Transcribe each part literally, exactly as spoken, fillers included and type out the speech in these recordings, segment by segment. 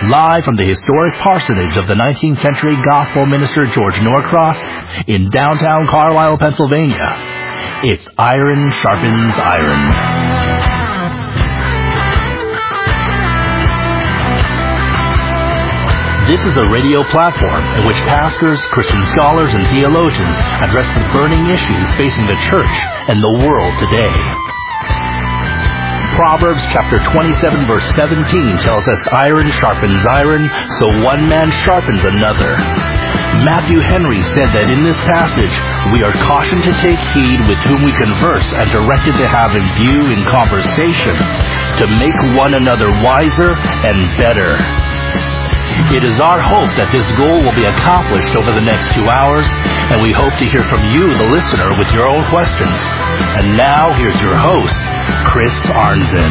Live from the historic parsonage of the nineteenth century gospel minister George Norcross in downtown Carlisle, Pennsylvania, it's Iron Sharpens Iron. This is a radio platform in which pastors, Christian scholars, and theologians address the burning issues facing the church and the world today. Proverbs chapter twenty-seven verse seventeen tells us iron sharpens iron, so one man sharpens another. Matthew Henry said that in this passage, we are cautioned to take heed with whom we converse and directed to have in view in conversation to make one another wiser and better. It is our hope that this goal will be accomplished over the next two hours, and we hope to hear from you, the listener, with your own questions. And now, here's your host, Chris Arnzen.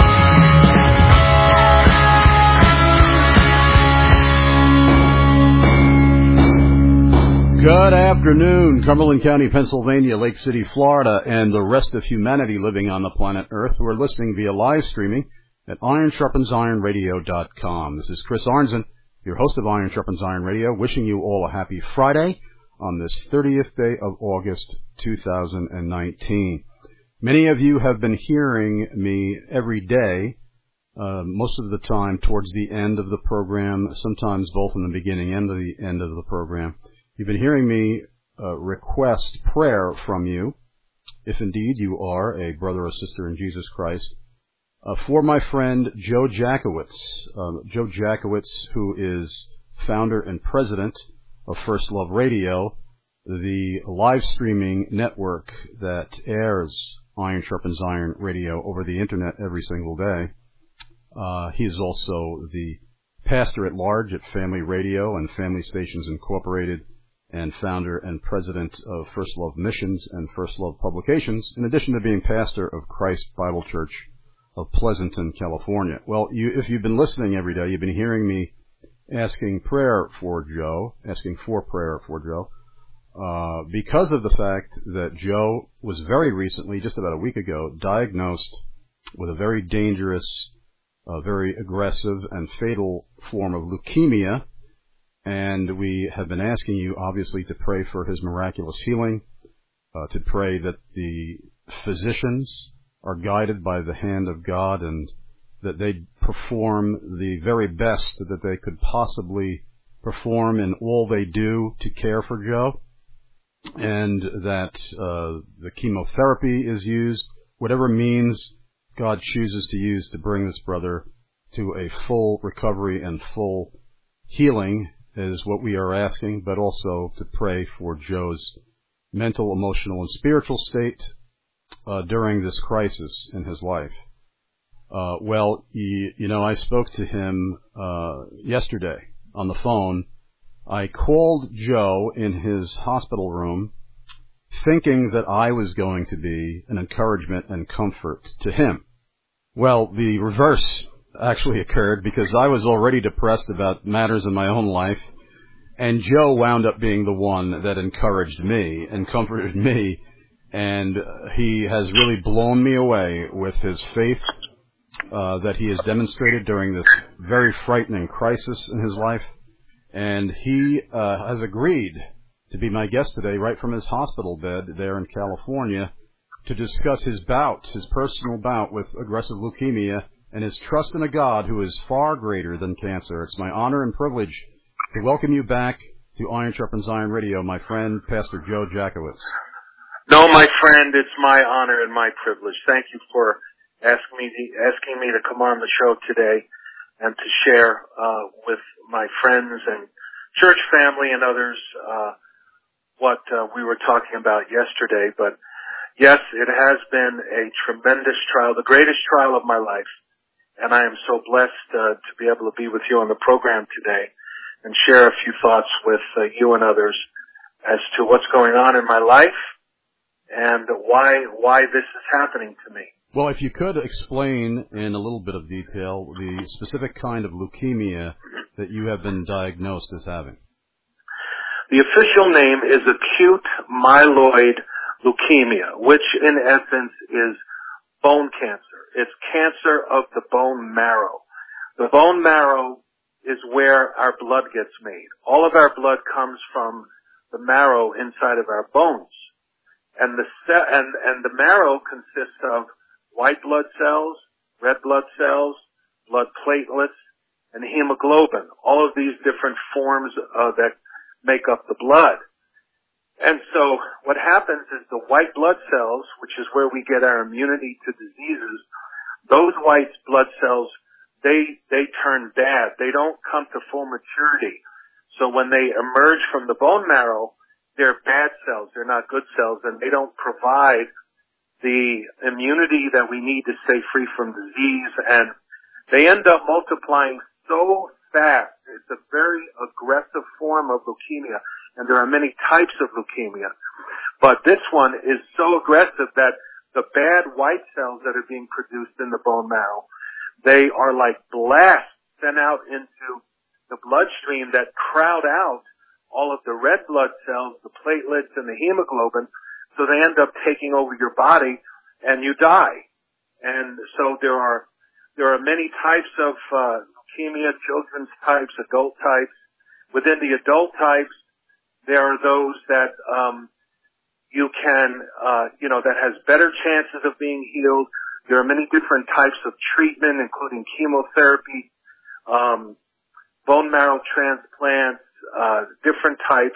Good afternoon, Cumberland County, Pennsylvania, Lake City, Florida, and the rest of humanity living on the planet Earth who are listening via live streaming at iron sharpens iron radio dot com. This is Chris Arnzen, your host of Iron Sharpens Iron Radio, wishing you all a happy Friday on this thirtieth day of August, two thousand nineteen. Many of you have been hearing me every day, uh, most of the time towards the end of the program, sometimes both in the beginning and the end of the program. You've been hearing me uh, request prayer from you, if indeed you are a brother or sister in Jesus Christ, Uh, for my friend Joe Jackowitz. Um, Joe Jackowitz, who is founder and president of First Love Radio, the live streaming network that airs Iron Sharpens Iron Radio over the internet every single day. Uh, he is also the pastor at large at Family Radio and Family Stations Incorporated, and founder and president of First Love Missions and First Love Publications, in addition to being pastor of Christ Bible Church of Pleasanton, California. Well, you, if you've been listening every day, you've been hearing me asking prayer for Joe, asking for prayer for Joe, uh, because of the fact that Joe was very recently, just about a week ago, diagnosed with a very dangerous, uh, very aggressive and fatal form of leukemia, and we have been asking you, obviously, to pray for his miraculous healing, uh, to pray that the physicians are guided by the hand of God and that they perform the very best that they could possibly perform in all they do to care for Joe, and that uh, the chemotherapy is used, whatever means God chooses to use to bring this brother to a full recovery and full healing is what we are asking, but also to pray for Joe's mental, emotional, and spiritual state Uh, during this crisis in his life. Uh, well, you, you know, I spoke to him uh, yesterday on the phone. I called Joe in his hospital room thinking that I was going to be an encouragement and comfort to him. Well, the reverse actually occurred, because I was already depressed about matters in my own life, and Joe wound up being the one that encouraged me and comforted me. And he has really blown me away with his faith uh, that he has demonstrated during this very frightening crisis in his life. And he uh, has agreed to be my guest today right from his hospital bed there in California to discuss his bout, his personal bout with aggressive leukemia, and his trust in a God who is far greater than cancer. It's my honor and privilege to welcome you back to Iron Sharpens Iron Radio, my friend, Pastor Joe Jackowitz. No, my friend, it's my honor and my privilege. Thank you for asking me asking me to come on the show today and to share uh, with my friends and church family and others uh, what uh, we were talking about yesterday. But yes, it has been a tremendous trial, the greatest trial of my life, and I am so blessed uh, to be able to be with you on the program today and share a few thoughts with uh, you and others as to what's going on in my life and why why this is happening to me. Well, if you could explain in a little bit of detail the specific kind of leukemia that you have been diagnosed as having. The official name is acute myeloid leukemia, which in essence is bone cancer. It's cancer of the bone marrow. The bone marrow is where our blood gets made. All of our blood comes from the marrow inside of our bones. And the ce- and, and the marrow consists of white blood cells, red blood cells, blood platelets, and hemoglobin. All of these different forms uh, that make up the blood. And so what happens is the white blood cells, which is where we get our immunity to diseases, those white blood cells, they they turn bad. They don't come to full maturity. So when they emerge from the bone marrow, they're bad cells. They're not good cells, and they don't provide the immunity that we need to stay free from disease. And they end up multiplying so fast. It's a very aggressive form of leukemia, and there are many types of leukemia. But this one is so aggressive that the bad white cells that are being produced in the bone marrow, they are like blasts sent out into the bloodstream that crowd out all of the red blood cells, the platelets, and the hemoglobin, so they end up taking over your body and you die. And so there are there are many types of uh, leukemia, children's types, adult types. Within the adult types, there are those that um, you can, uh, you know, that has better chances of being healed. There are many different types of treatment, including chemotherapy, um, bone marrow transplants, uh, different types.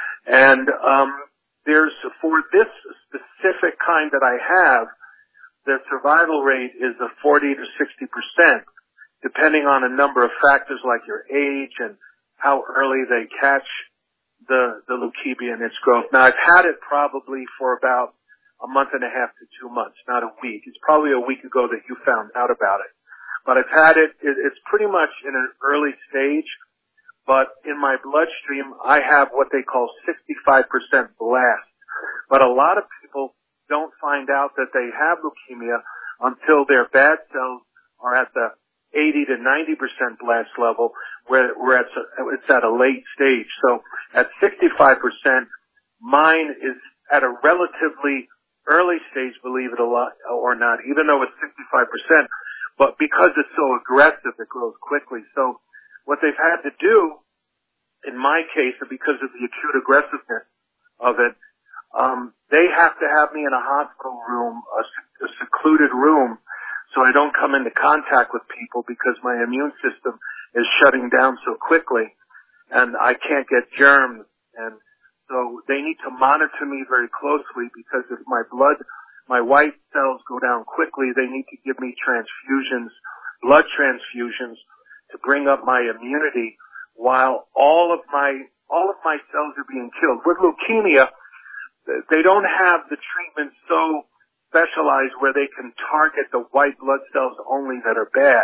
And um, there's, for this specific kind that I have, the survival rate is a forty to sixty percent, depending on a number of factors like your age and how early they catch the, the leukemia in its growth. Now, I've had it probably for about a month and a half to two months, not a week. It's probably a week ago that you found out about it. But I've had it, it it's pretty much in an early stage, but in my bloodstream, I have what they call sixty-five percent blast. But a lot of people don't find out that they have leukemia until their bad cells are at the eighty to ninety percent blast level, where, where it's, a, it's at a late stage. So at sixty-five percent, mine is at a relatively early stage, believe it or not, even though it's sixty-five percent. But because it's so aggressive, it grows quickly. So what they've had to do, in my case, because of the acute aggressiveness of it, um, they have to have me in a hospital room, a, a secluded room, so I don't come into contact with people because my immune system is shutting down so quickly, and I can't get germs. And so they need to monitor me very closely, because if my blood, my white cells go down quickly, they need to give me transfusions, blood transfusions, to bring up my immunity while all of my all of my cells are being killed. With leukemia, they don't have the treatment so specialized where they can target the white blood cells only that are bad.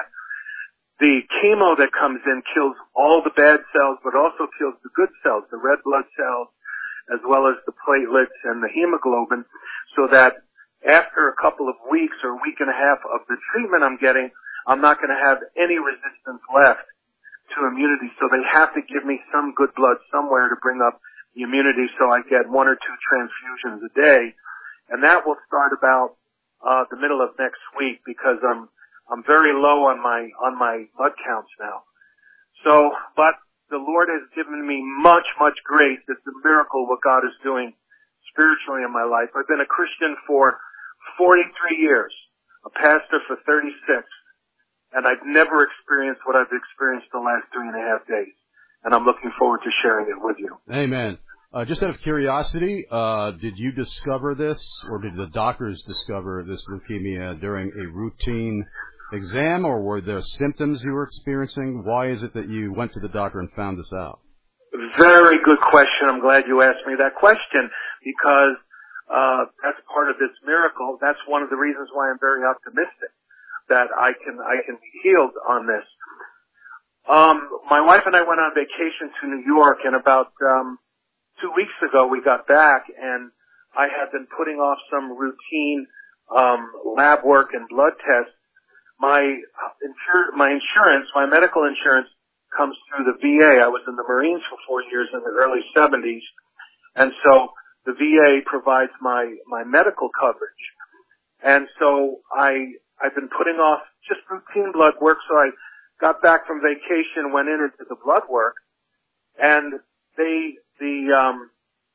The chemo that comes in kills all the bad cells, but also kills the good cells, the red blood cells, as well as the platelets and the hemoglobin, so that after a couple of weeks or a week and a half of the treatment I'm getting, I'm not going to have any resistance left to immunity. So they have to give me some good blood somewhere to bring up the immunity, so I get one or two transfusions a day. And that will start about uh the middle of next week, because I'm I'm very low on my on my blood counts now. So, but the Lord has given me much, much grace. It's a miracle what God is doing spiritually in my life. I've been a Christian for forty-three years, a pastor for thirty-six, and I've never experienced what I've experienced the last three and a half days. And I'm looking forward to sharing it with you. Amen. Uh, just out of curiosity, uh, did you discover this, or did the doctors discover this leukemia during a routine exam, or were there symptoms you were experiencing? Why is it that you went to the doctor and found this out? Very good question. I'm glad you asked me that question, because uh, that's part of this miracle. That's one of the reasons why I'm very optimistic that I can I can be healed on this. Um, my wife and I went on vacation to New York, and about um, two weeks ago we got back, and I had been putting off some routine um, lab work and blood tests. My insur- my insurance, my medical insurance, comes through the V A. I was in the Marines for four years in the early seventies, and so the V A provides my my medical coverage. And so I I've been putting off just routine blood work, so I got back from vacation, went in and did the blood work, and they, the, um,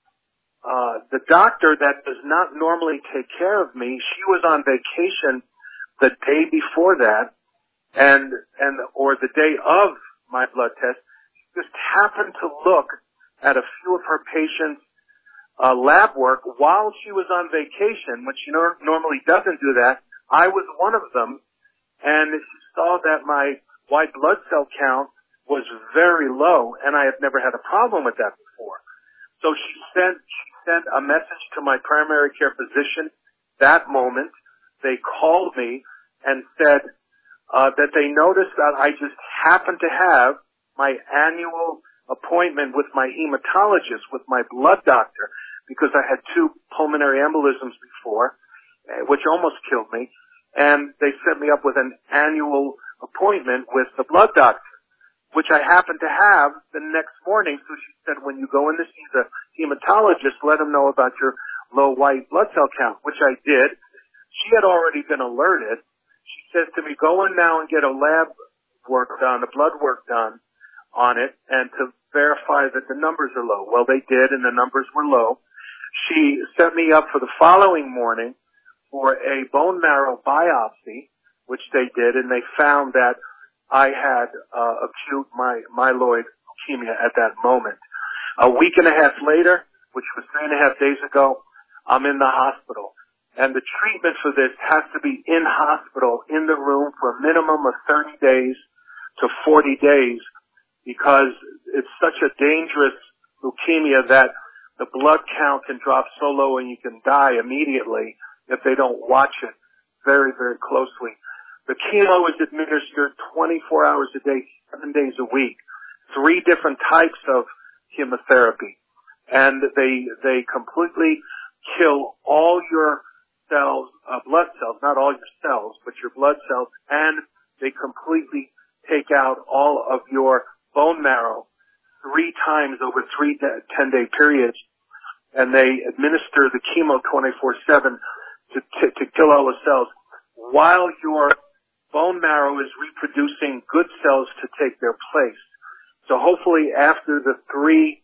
uh, the doctor that does not normally take care of me, she was on vacation the day before that, and, and, or the day of my blood test, just happened to look at a few of her patients' uh, lab work while she was on vacation, when she nor- normally doesn't do that. I was one of them, and she saw that my white blood cell count was very low, and I had never had a problem with that before. So she sent, she sent a message to my primary care physician that moment. They called me and said uh, that they noticed that I just happened to have my annual appointment with my hematologist, with my blood doctor, because I had two pulmonary embolisms before, which almost killed me, and they set me up with an annual appointment with the blood doctor, which I happened to have the next morning. So she said, when you go in to see the hematologist, let him know about your low white blood cell count, which I did. She had already been alerted. She says to me, go in now and get a lab work done, a blood work done on it, and to verify that the numbers are low. Well, they did, and the numbers were low. She set me up for the following morning for a bone marrow biopsy, which they did, and they found that I had uh, acute my, myeloid leukemia at that moment. A week and a half later, which was three and a half days ago, I'm in the hospital. And the treatment for this has to be in hospital, in the room, for a minimum of thirty days to forty days, because it's such a dangerous leukemia that the blood count can drop so low and you can die immediately if they don't watch it very, very closely. The chemo is administered twenty-four hours a day, seven days a week, three different types of chemotherapy. And they, they completely kill all your cells, uh, blood cells, not all your cells, but your blood cells, and they completely take out all of your bone marrow three times over three ten-day periods, and they administer the chemo twenty-four seven to, to, to kill all the cells while your bone marrow is reproducing good cells to take their place. So hopefully after the three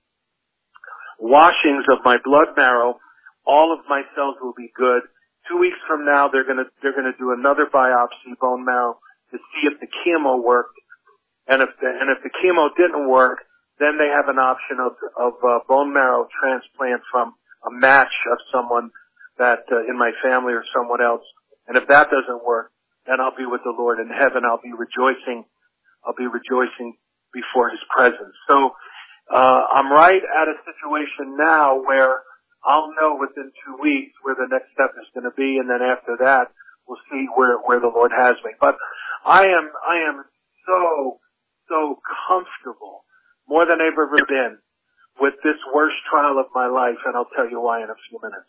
washings of my blood marrow, all of my cells will be good. Two weeks from now, they're gonna, they're gonna do another biopsy, bone marrow, to see if the chemo worked. And if the, and if the chemo didn't work, then they have an option of, of uh, bone marrow transplant from a match of someone that, uh, in my family or someone else. And if that doesn't work, then I'll be with the Lord in heaven. I'll be rejoicing, I'll be rejoicing before His presence. So, uh, I'm right at a situation now where I'll know within two weeks where the next step is going to be, and then after that, we'll see where, where the Lord has me. But I am, I am so, so comfortable, more than I've ever been, with this worst trial of my life, and I'll tell you why in a few minutes.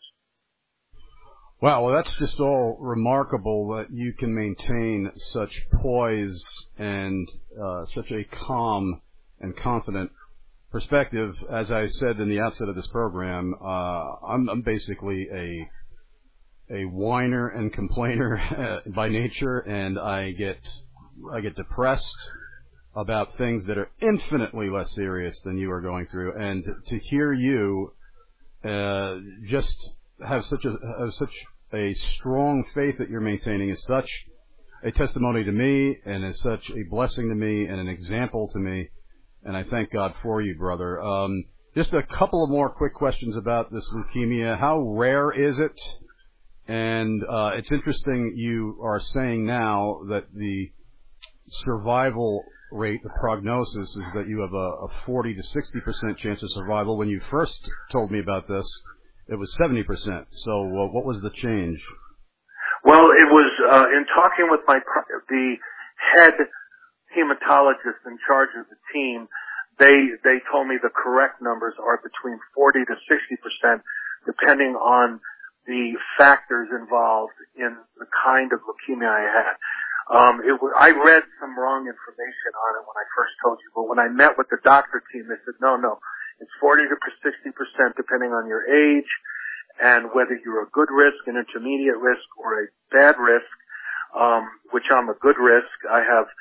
Wow, well, that's just all remarkable that you can maintain such poise and uh, such a calm and confident perspective. As I said in the outset of this program, uh, I'm, I'm basically a a whiner and complainer by nature, and I get I get depressed about things that are infinitely less serious than you are going through. And to hear you uh, just have such a have such a strong faith that you're maintaining is such a testimony to me, and is such a blessing to me, and an example to me. And I thank God for you, brother. Um, just a couple of more quick questions about this leukemia. How rare is it? And uh, it's interesting you are saying now that the survival rate, the prognosis, is that you have a, a forty to sixty percent chance of survival. When you first told me about this, it was seventy percent. So uh, what was the change? Well, it was uh, in talking with my the head hematologist in charge of the team. They they told me the correct numbers are between forty to sixty percent, depending on the factors involved in the kind of leukemia I had. Um, it was, I read some wrong information on it when I first told you, but when I met with the doctor team, they said, no, no, it's forty to sixty percent depending on your age and whether you're a good risk, an intermediate risk, or a bad risk, um, which I'm a good risk. I have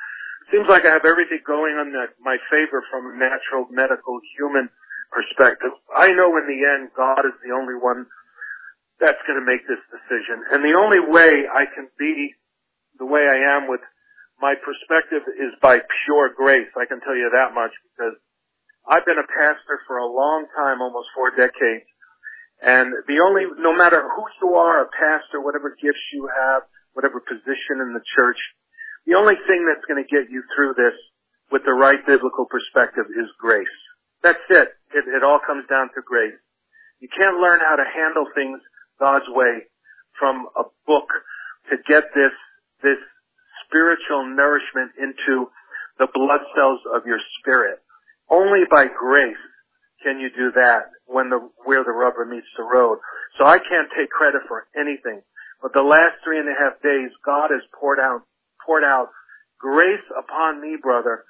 seems like I have everything going on the, my favor from a natural, medical, human perspective. I know in the end God is the only one that's going to make this decision. And the only way I can be the way I am with my perspective is by pure grace. I can tell you that much, because I've been a pastor for a long time, almost four decades. And the only, no matter who you are, a pastor, whatever gifts you have, whatever position in the church, the only thing that's going to get you through this with the right biblical perspective is grace. That's it. It, it all comes down to grace. You can't learn how to handle things God's way from a book to get this, this spiritual nourishment into the blood cells of your spirit. Only by grace can you do that when the, where the rubber meets the road. So I can't take credit for anything. But the last three and a half days, God has poured out, poured out grace upon me, brother,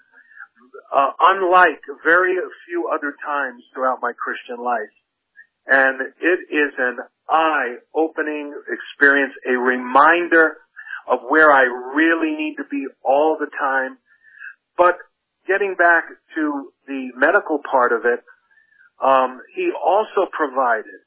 uh, unlike very few other times throughout my Christian life. And it is an eye-opening experience, a reminder of where I really need to be all the time. But getting back to the medical part of it, um, he also provided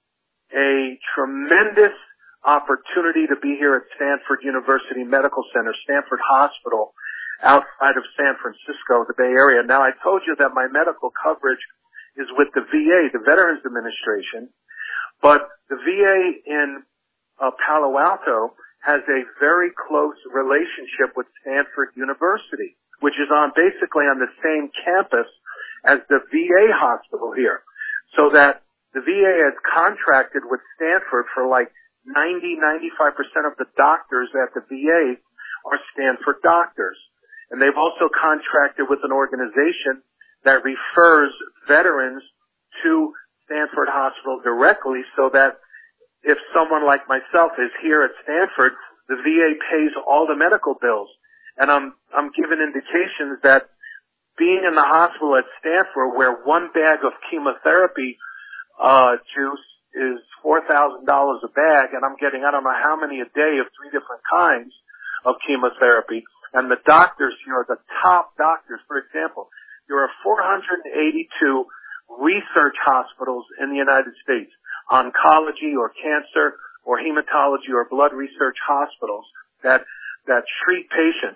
a tremendous opportunity to be here at Stanford University Medical Center, Stanford Hospital, outside of San Francisco, the Bay Area. Now, I told you that my medical coverage is with the V A, the Veterans Administration, but the V A in uh, Palo Alto has a very close relationship with Stanford University, which is on basically on the same campus as the V A hospital here. So that the V A has contracted with Stanford for like ninety, ninety-five percent of the doctors at the V A are Stanford doctors. And they've also contracted with an organization that refers veterans to Stanford Hospital directly, so that if someone like myself is here at Stanford, the V A pays all the medical bills. And I'm, I'm given indications that being in the hospital at Stanford, where one bag of chemotherapy, uh, juice is four thousand dollars a bag, and I'm getting I don't know how many a day of three different kinds of chemotherapy. And the doctors here are the top doctors. For example, there are four hundred eighty-two research hospitals in the United States, oncology or cancer or hematology or blood research hospitals that, that treat patients.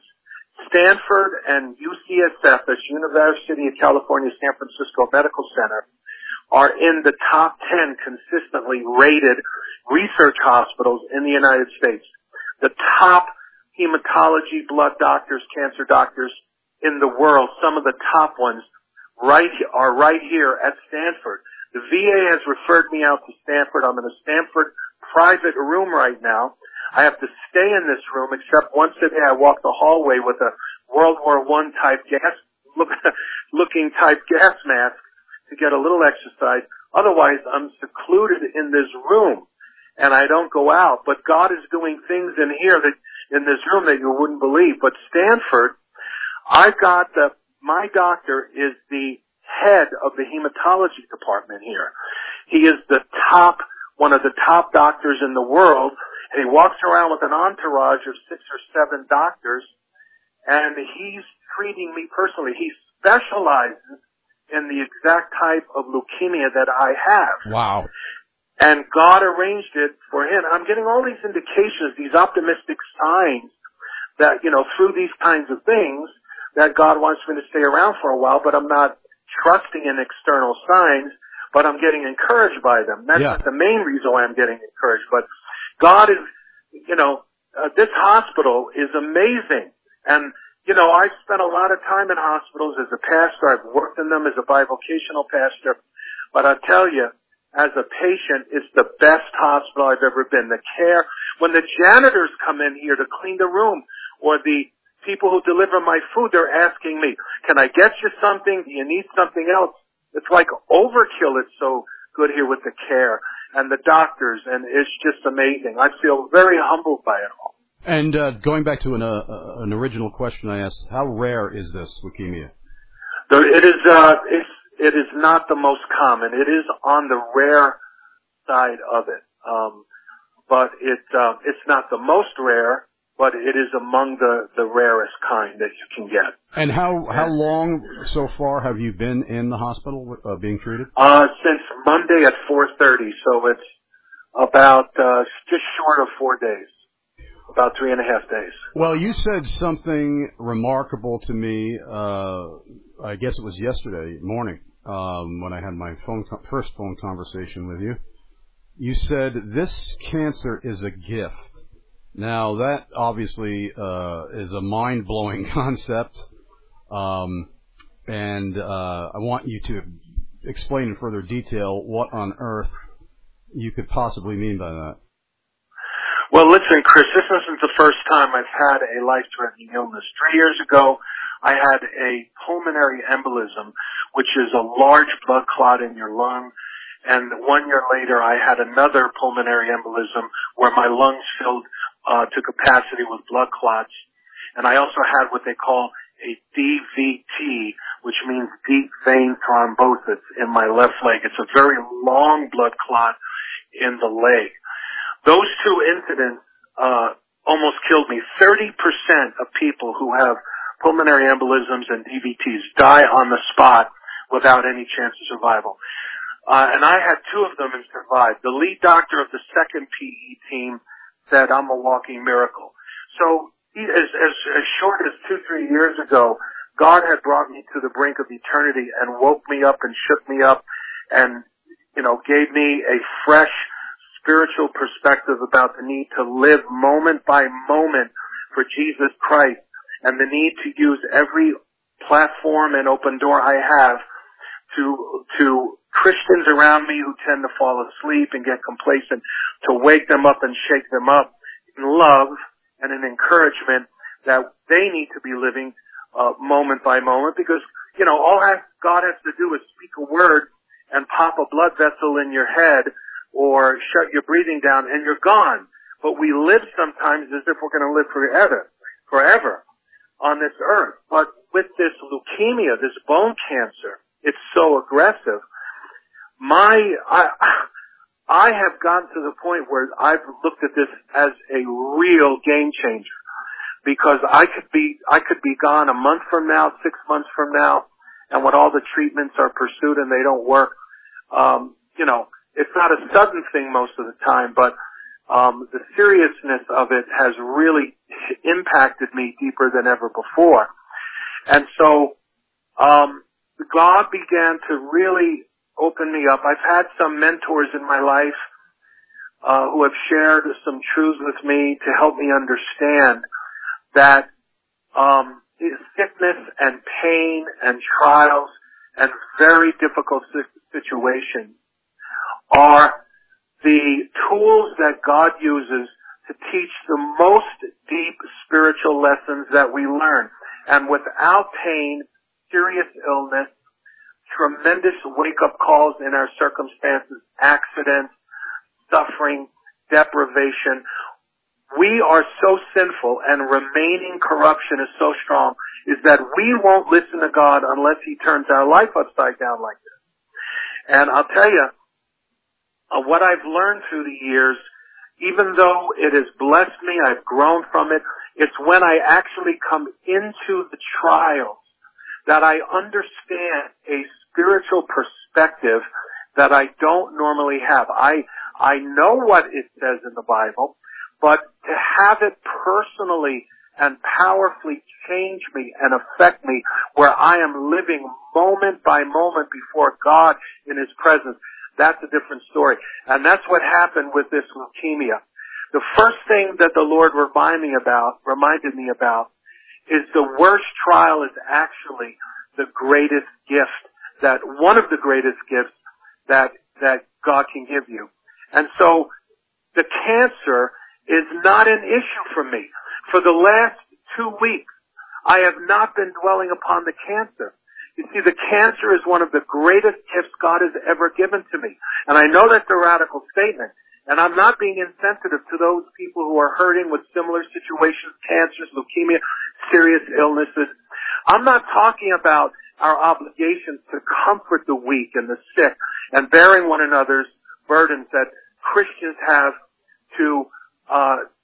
Stanford and U C S F, that's University of California, San Francisco Medical Center, are in the top ten consistently rated research hospitals in the United States. The top hematology, blood doctors, cancer doctors in the world, some of the top ones, right are right here at Stanford. The V A has referred me out to Stanford. I'm in a Stanford private room right now. I have to stay in this room, except once a day I walk the hallway with a World War One type gas, look, looking type gas mask to get a little exercise. Otherwise, I'm secluded in this room and I don't go out. But God is doing things in here that, in this room that you wouldn't believe. But Stanford, I've got the, my doctor is the head of the hematology department here. He is the top, one of the top doctors in the world, and he walks around with an entourage of six or seven doctors, and he's treating me personally. He specializes in the exact type of leukemia that I have. Wow. And God arranged it for him. I'm getting all these indications, these optimistic signs that, you know, through these kinds of things, that God wants me to stay around for a while, but I'm not trusting in external signs, but I'm getting encouraged by them. That's yeah. not the main reason why I'm getting encouraged. But God is, you know, uh, this hospital is amazing. And, you know, I've spent a lot of time in hospitals as a pastor. I've worked in them as a bivocational pastor. But I tell you, as a patient, it's the best hospital I've ever been. The care, when the janitors come in here to clean the room, or the people who deliver my food, they're asking me, can I get you something? Do you need something else? It's like overkill. It's so good here with the care and the doctors, and it's just amazing. I feel very humbled by it all. And uh, going back to an, uh, an original question I asked, how rare is this leukemia? It is, uh, it's, it is not the most common. It is on the rare side of it. Um, but it, uh, it's not the most rare, but it is among the, the rarest kind that you can get. And how how long so far have you been in the hospital uh, being treated? Uh, since Monday at four thirty, so it's about uh, just short of four days, about three and a half days. Well, you said something remarkable to me, uh, I guess it was yesterday morning um, when I had my phone co- first phone conversation with you. You said this cancer is a gift. Now, that obviously uh, is a mind-blowing concept, um, and uh, I want you to explain in further detail what on earth you could possibly mean by that. Well, listen, Chris, this isn't the first time I've had a life-threatening illness. Three years ago, I had a pulmonary embolism, which is a large blood clot in your lung. And one year later, I had another pulmonary embolism where my lungs filled uh, to capacity with blood clots. And I also had what they call a D V T, which means deep vein thrombosis in my left leg. It's a very long blood clot in the leg. Those two incidents uh, almost killed me. thirty percent of people who have pulmonary embolisms and D V Ts die on the spot without any chance of survival. Uh, and I had two of them and survived. The lead doctor of the second P E team said I'm a walking miracle. So as, as, as short as two, three years ago, God had brought me to the brink of eternity and woke me up and shook me up and, you know, gave me a fresh spiritual perspective about the need to live moment by moment for Jesus Christ and the need to use every platform and open door I have to, to Christians around me who tend to fall asleep and get complacent, to wake them up and shake them up in love and in encouragement that they need to be living uh, moment by moment because, you know, all has, God has to do is speak a word and pop a blood vessel in your head or shut your breathing down and you're gone. But we live sometimes as if we're going to live forever, forever on this earth. But with this leukemia, this bone cancer, it's so aggressive. My, I, I have gotten to the point where I've looked at this as a real game changer because I could be, I could be gone a month from now, six months from now, and when all the treatments are pursued and they don't work, um, you know, it's not a sudden thing most of the time, but um, the seriousness of it has really impacted me deeper than ever before. And so, um, God began to really open me up. I've had some mentors in my life uh, who have shared some truths with me to help me understand that um, sickness and pain and trials and very difficult situations are the tools that God uses to teach the most deep spiritual lessons that we learn. And without pain, serious illness, tremendous wake-up calls in our circumstances, accidents, suffering, deprivation. We are so sinful and remaining corruption is so strong is that we won't listen to God unless He turns our life upside down like this. And I'll tell you, uh, what I've learned through the years, even though it has blessed me, I've grown from it, it's when I actually come into the trials that I understand a spiritual perspective that I don't normally have. I, I know what it says in the Bible, but to have it personally and powerfully change me and affect me where I am living moment by moment before God in His presence, that's a different story. And that's what happened with this leukemia. The first thing that the Lord reminded me about, reminded me about, is the worst trial is actually the greatest gift, that one of the greatest gifts that, that God can give you. And so the cancer is not an issue for me. For the last two weeks, I have not been dwelling upon the cancer. You see, the cancer is one of the greatest gifts God has ever given to me. And I know that's a radical statement. And I'm not being insensitive to those people who are hurting with similar situations, cancers, leukemia, serious illnesses. I'm not talking about our obligations to comfort the weak and the sick and bearing one another's burdens that Christians have to uh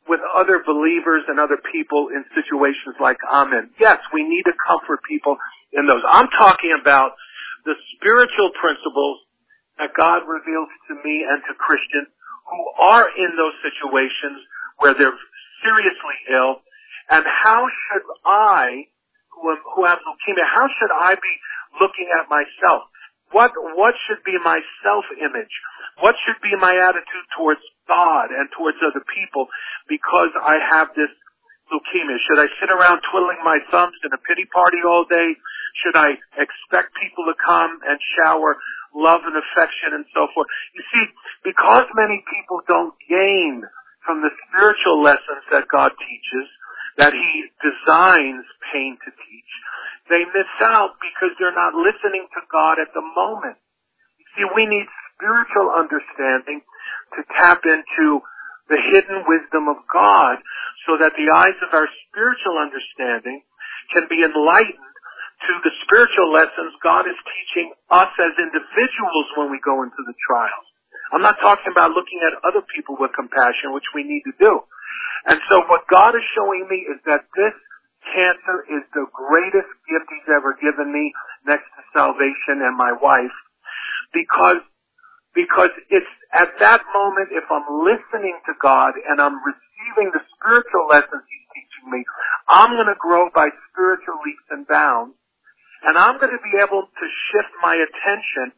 with other believers and other people in situations like I'm in. Yes, we need to comfort people in those. I'm talking about the spiritual principles that God reveals to me and to Christians who are in those situations where they're seriously ill. And how should I, who, am, who have leukemia, how should I be looking at myself? What, what should be my self-image? What should be my attitude towards God and towards other people because I have this leukemia? Should I sit around twiddling my thumbs in a pity party all day? Should I expect people to come and shower love and affection and so forth? You see, because many people don't gain from the spiritual lessons that God teaches, that He designs pain to teach, they miss out because they're not listening to God at the moment. You see, we need spiritual understanding to tap into the hidden wisdom of God so that the eyes of our spiritual understanding can be enlightened to the spiritual lessons God is teaching us as individuals when we go into the trials. I'm not talking about looking at other people with compassion, which we need to do. And so what God is showing me is that this cancer is the greatest gift He's ever given me next to salvation and my wife, because because it's at that moment, if I'm listening to God and I'm receiving the spiritual lessons He's teaching me, I'm going to grow by spiritual leaps and bounds, and I'm going to be able to shift my attention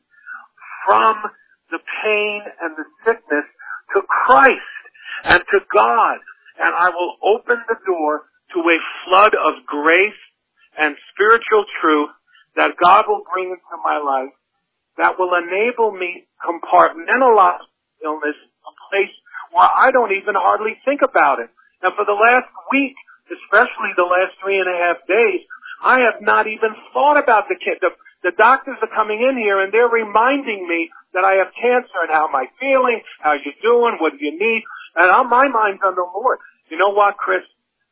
from the pain and the sickness to Christ and to God, and I will open the door to a flood of grace and spiritual truth that God will bring into my life that will enable me to compartmentalize illness, a place where I don't even hardly think about it. And for the last week, especially the last three and a half days, I have not even thought about the kid. The, the doctors are coming in here and they're reminding me that I have cancer and how am I feeling, how you doing, what do you need, and on my mind's on the Lord. You know what, Chris?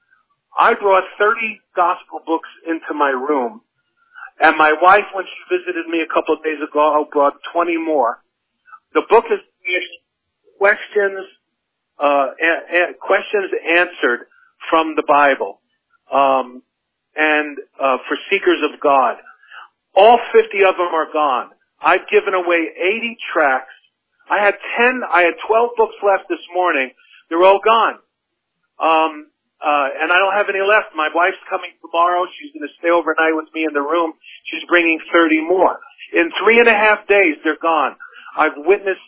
I brought thirty gospel books into my room, and my wife, when she visited me a couple of days ago, brought twenty more. The book is questions, uh, a- a- questions answered from the Bible, um, and uh, for seekers of God. All fifty of them are gone. I've given away eighty tracts. I had ten, I had twelve books left this morning. They're all gone. Um, Uh, and I don't have any left. My wife's coming tomorrow. She's going to stay overnight with me in the room. She's bringing thirty more. In three and a half days, they're gone. I've witnessed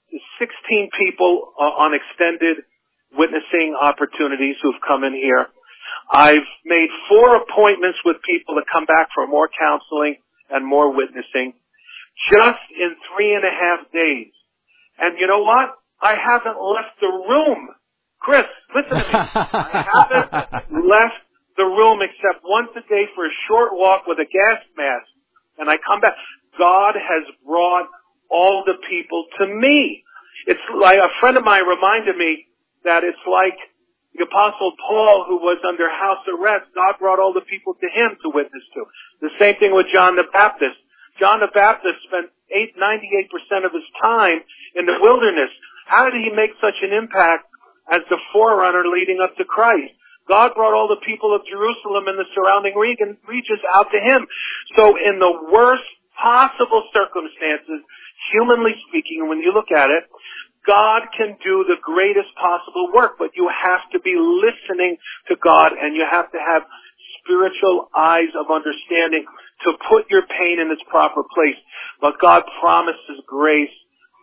sixteen people uh, on extended witnessing opportunities who've come in here. I've made four appointments with people to come back for more counseling and more witnessing just in three and a half days. And you know what? I haven't left the room. Chris, listen to me. I haven't left the room except once a day for a short walk with a gas mask. And I come back. God has brought all the people to me. It's like a friend of mine reminded me that it's like the Apostle Paul, who was under house arrest. God brought all the people to him to witness to. The same thing with John the Baptist. John the Baptist spent eight, ninety-eight percent of his time in the wilderness. How did he make such an impact as the forerunner leading up to Christ? God brought all the people of Jerusalem and the surrounding region, regions out to him. So in the worst possible circumstances, humanly speaking, when you look at it, God can do the greatest possible work, but you have to be listening to God and you have to have spiritual eyes of understanding to put your pain in its proper place. But God promises grace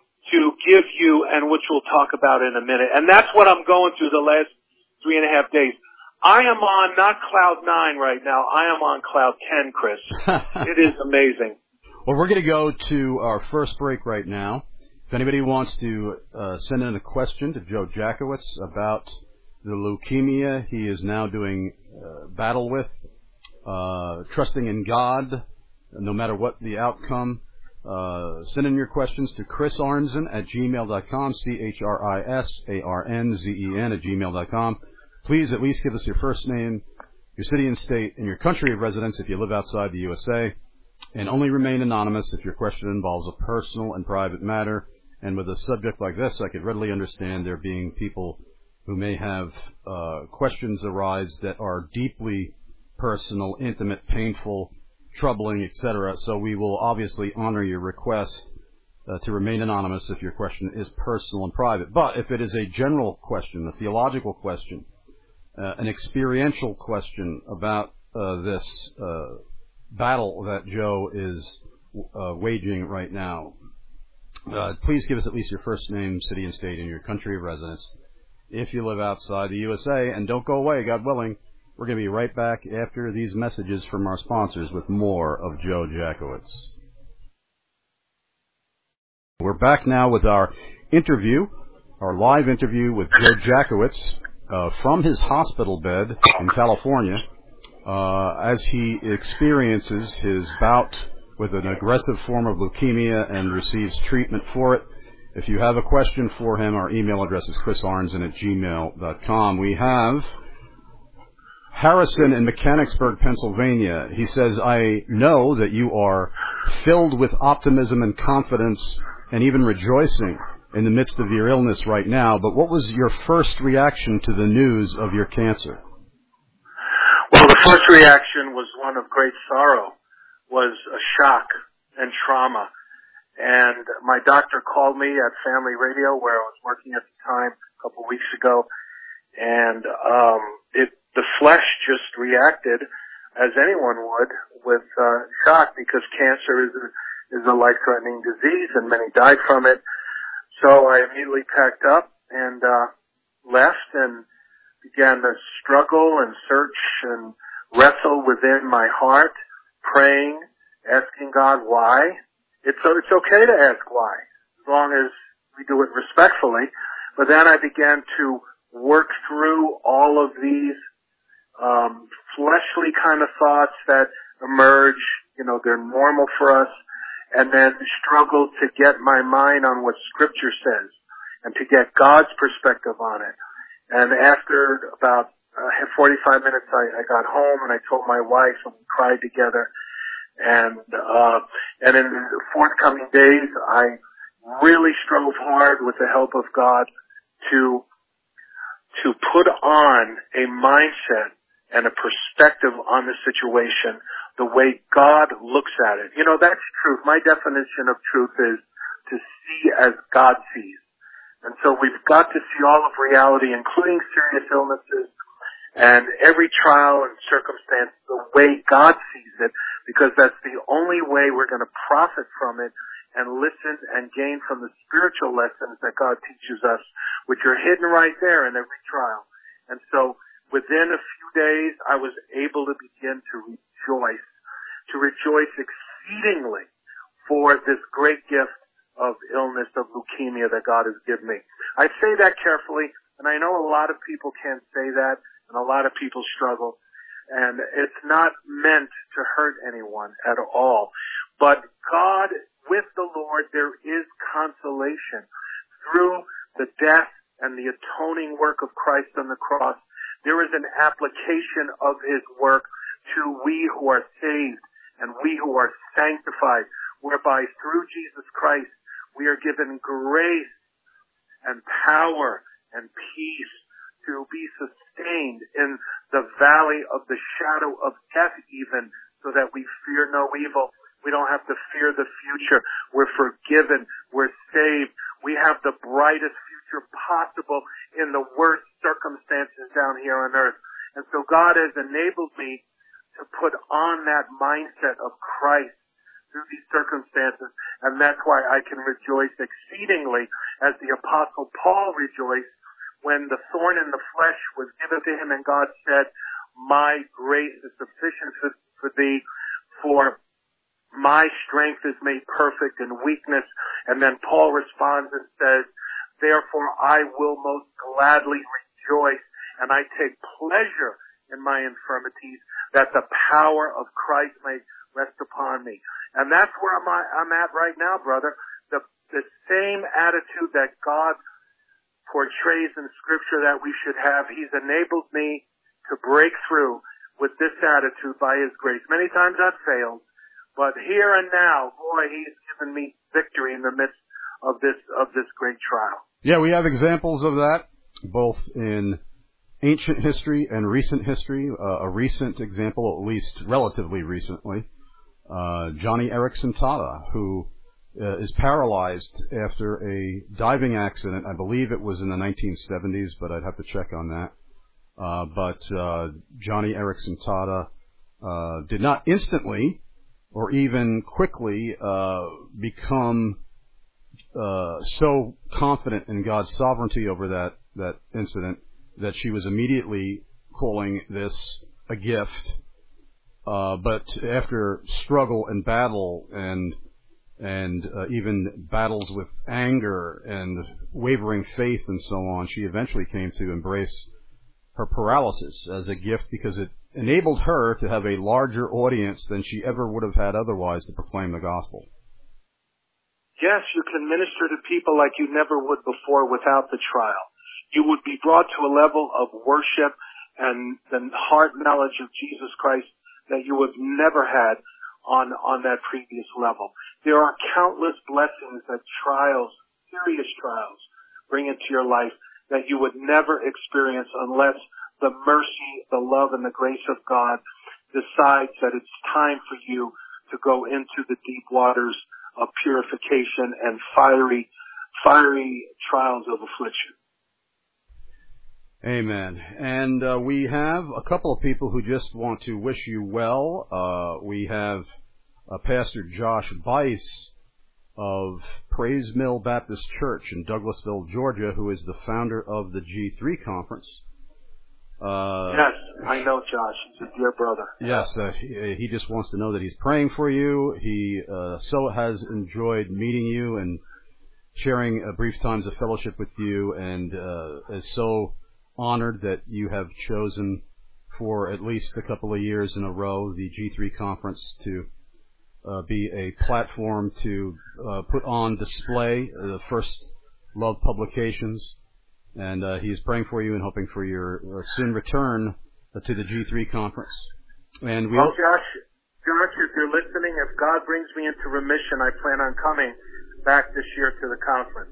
to give you, and which we'll talk about in a minute. And that's what I'm going through the last three and a half days. I am on not cloud nine right now. I am on cloud ten, Chris. It is amazing. Well, we're going to go to our first break right now. If anybody wants to uh, send in a question to Joe Jackowitz about the leukemia he is now doing uh, battle with, uh, trusting in God, no matter what the outcome, Uh, send in your questions to Chris Arnzen at gmail dot com, C H R I S A R N Z E N at gmail dot com. Please at least give us your first name, your city and state, and your country of residence if you live outside the U S A, and only remain anonymous if your question involves a personal and private matter. And with a subject like this, I could readily understand there being people who may have uh, questions arise that are deeply personal, intimate, painful, troubling, et cetera. So we will obviously honor your request uh, to remain anonymous if your question is personal and private. But if it is a general question, a theological question, uh, an experiential question about uh, this uh, battle that Joe is uh, waging right now, uh, please give us at least your first name, city and state, and your country of residence. If you live outside the U S A, and don't go away, God willing, we're going to be right back after these messages from our sponsors with more of Joe Jackowitz. We're back now with our interview, our live interview with Joe Jackowitz uh, from his hospital bed in California uh, as he experiences his bout with an aggressive form of leukemia and receives treatment for it. If you have a question for him, our email address is chris arnzen at gmail dot com. We have Harrison in Mechanicsburg, Pennsylvania. He says, I know that you are filled with optimism and confidence and even rejoicing in the midst of your illness right now, but what was your first reaction to the news of your cancer? Well, the first reaction was one of great sorrow, was a shock and trauma. And my doctor called me at Family Radio, where I was working at the time, a couple of weeks ago, and um, it the flesh just reacted, as anyone would, with uh, shock, because cancer is a, is a life-threatening disease, and many died from it. So I immediately packed up and uh, left and began to struggle and search and wrestle within my heart, praying, asking God why. It's, it's okay to ask why, as long as we do it respectfully. But then I began to work through all of these um, fleshly kind of thoughts that emerge. You know, they're normal for us. And then struggle to get my mind on what Scripture says and to get God's perspective on it. And after about uh, forty-five minutes, I, I got home and I told my wife, and we cried together. And, uh, and in the forthcoming days, I really strove hard with the help of God to, to put on a mindset and a perspective on the situation the way God looks at it. You know, that's truth. My definition of truth is to see as God sees. And so we've got to see all of reality, including serious illnesses and every trial and circumstance the way God sees it, because that's the only way we're going to profit from it and listen and gain from the spiritual lessons that God teaches us, which are hidden right there in every trial. And so within a few days, I was able to begin to rejoice, to rejoice exceedingly for this great gift of illness, of leukemia that God has given me. I say that carefully, and I know a lot of people can't say that, and a lot of people struggle. And it's not meant to hurt anyone at all. But God, with the Lord, there is consolation. Through the death and the atoning work of Christ on the cross, there is an application of His work to we who are saved and we who are sanctified, whereby through Jesus Christ we are given grace and power and peace to be sustained in the valley of the shadow of death even, so that we fear no evil. We don't have to fear the future. We're forgiven. We're saved. We have the brightest future possible in the worst circumstances down here on earth. And so God has enabled me to put on that mindset of Christ through these circumstances. And that's why I can rejoice exceedingly as the Apostle Paul rejoiced when the thorn in the flesh was given to him and God said, my grace is sufficient for, for thee, for my strength is made perfect in weakness. And then Paul responds and says, therefore I will most gladly rejoice, and I take pleasure in my infirmities, that the power of Christ may rest upon me. And that's where I'm, I'm at right now, brother. The, the same attitude that God portrays in Scripture that we should have, He's enabled me to break through with this attitude by His grace. Many times I've failed, but here and now, boy, He's given me victory in the midst of this of this great trial. Yeah, we have examples of that. both in ancient history and recent history. Uh, a recent example, at least relatively recently, uh, Johnny Erickson Tata, who uh, is paralyzed after a diving accident. I believe it was in the nineteen seventies, but I'd have to check on that. Uh, but uh, Johnny Erickson Tata uh, did not instantly or even quickly uh, become uh, so confident in God's sovereignty over that, that incident that she was immediately calling this a gift. Uh, but after struggle and battle and and uh, even battles with anger and wavering faith and so on, she eventually came to embrace her paralysis as a gift because it enabled her to have a larger audience than she ever would have had otherwise to proclaim the gospel. Yes, you can minister to people like you never would before without the trial. You would be brought to a level of worship and the heart knowledge of Jesus Christ that you have never had on, on that previous level. There are countless blessings that trials, serious trials, bring into your life that you would never experience unless the mercy, the love, and the grace of God decides that it's time for you to go into the deep waters of purification and fiery, fiery trials of affliction. Amen. And uh, we have a couple of people who just want to wish you well. Uh, we have uh, Pastor Josh Bice of Praise Mill Baptist Church in Douglasville, Georgia, who is the founder of the G three Conference. Uh, yes, I know Josh. He's a dear brother. Yes, uh, he, he just wants to know that he's praying for you. He uh, so has enjoyed meeting you and sharing uh, brief times of fellowship with you, and uh, is so honored that you have chosen for at least a couple of years in a row the G three Conference to uh, be a platform to uh, put on display the First Love publications. And uh, he is praying for you and hoping for your uh, soon return uh, to the G three Conference. And we well, all... Josh, Josh, if you're listening, if God brings me into remission, I plan on coming back this year to the conference.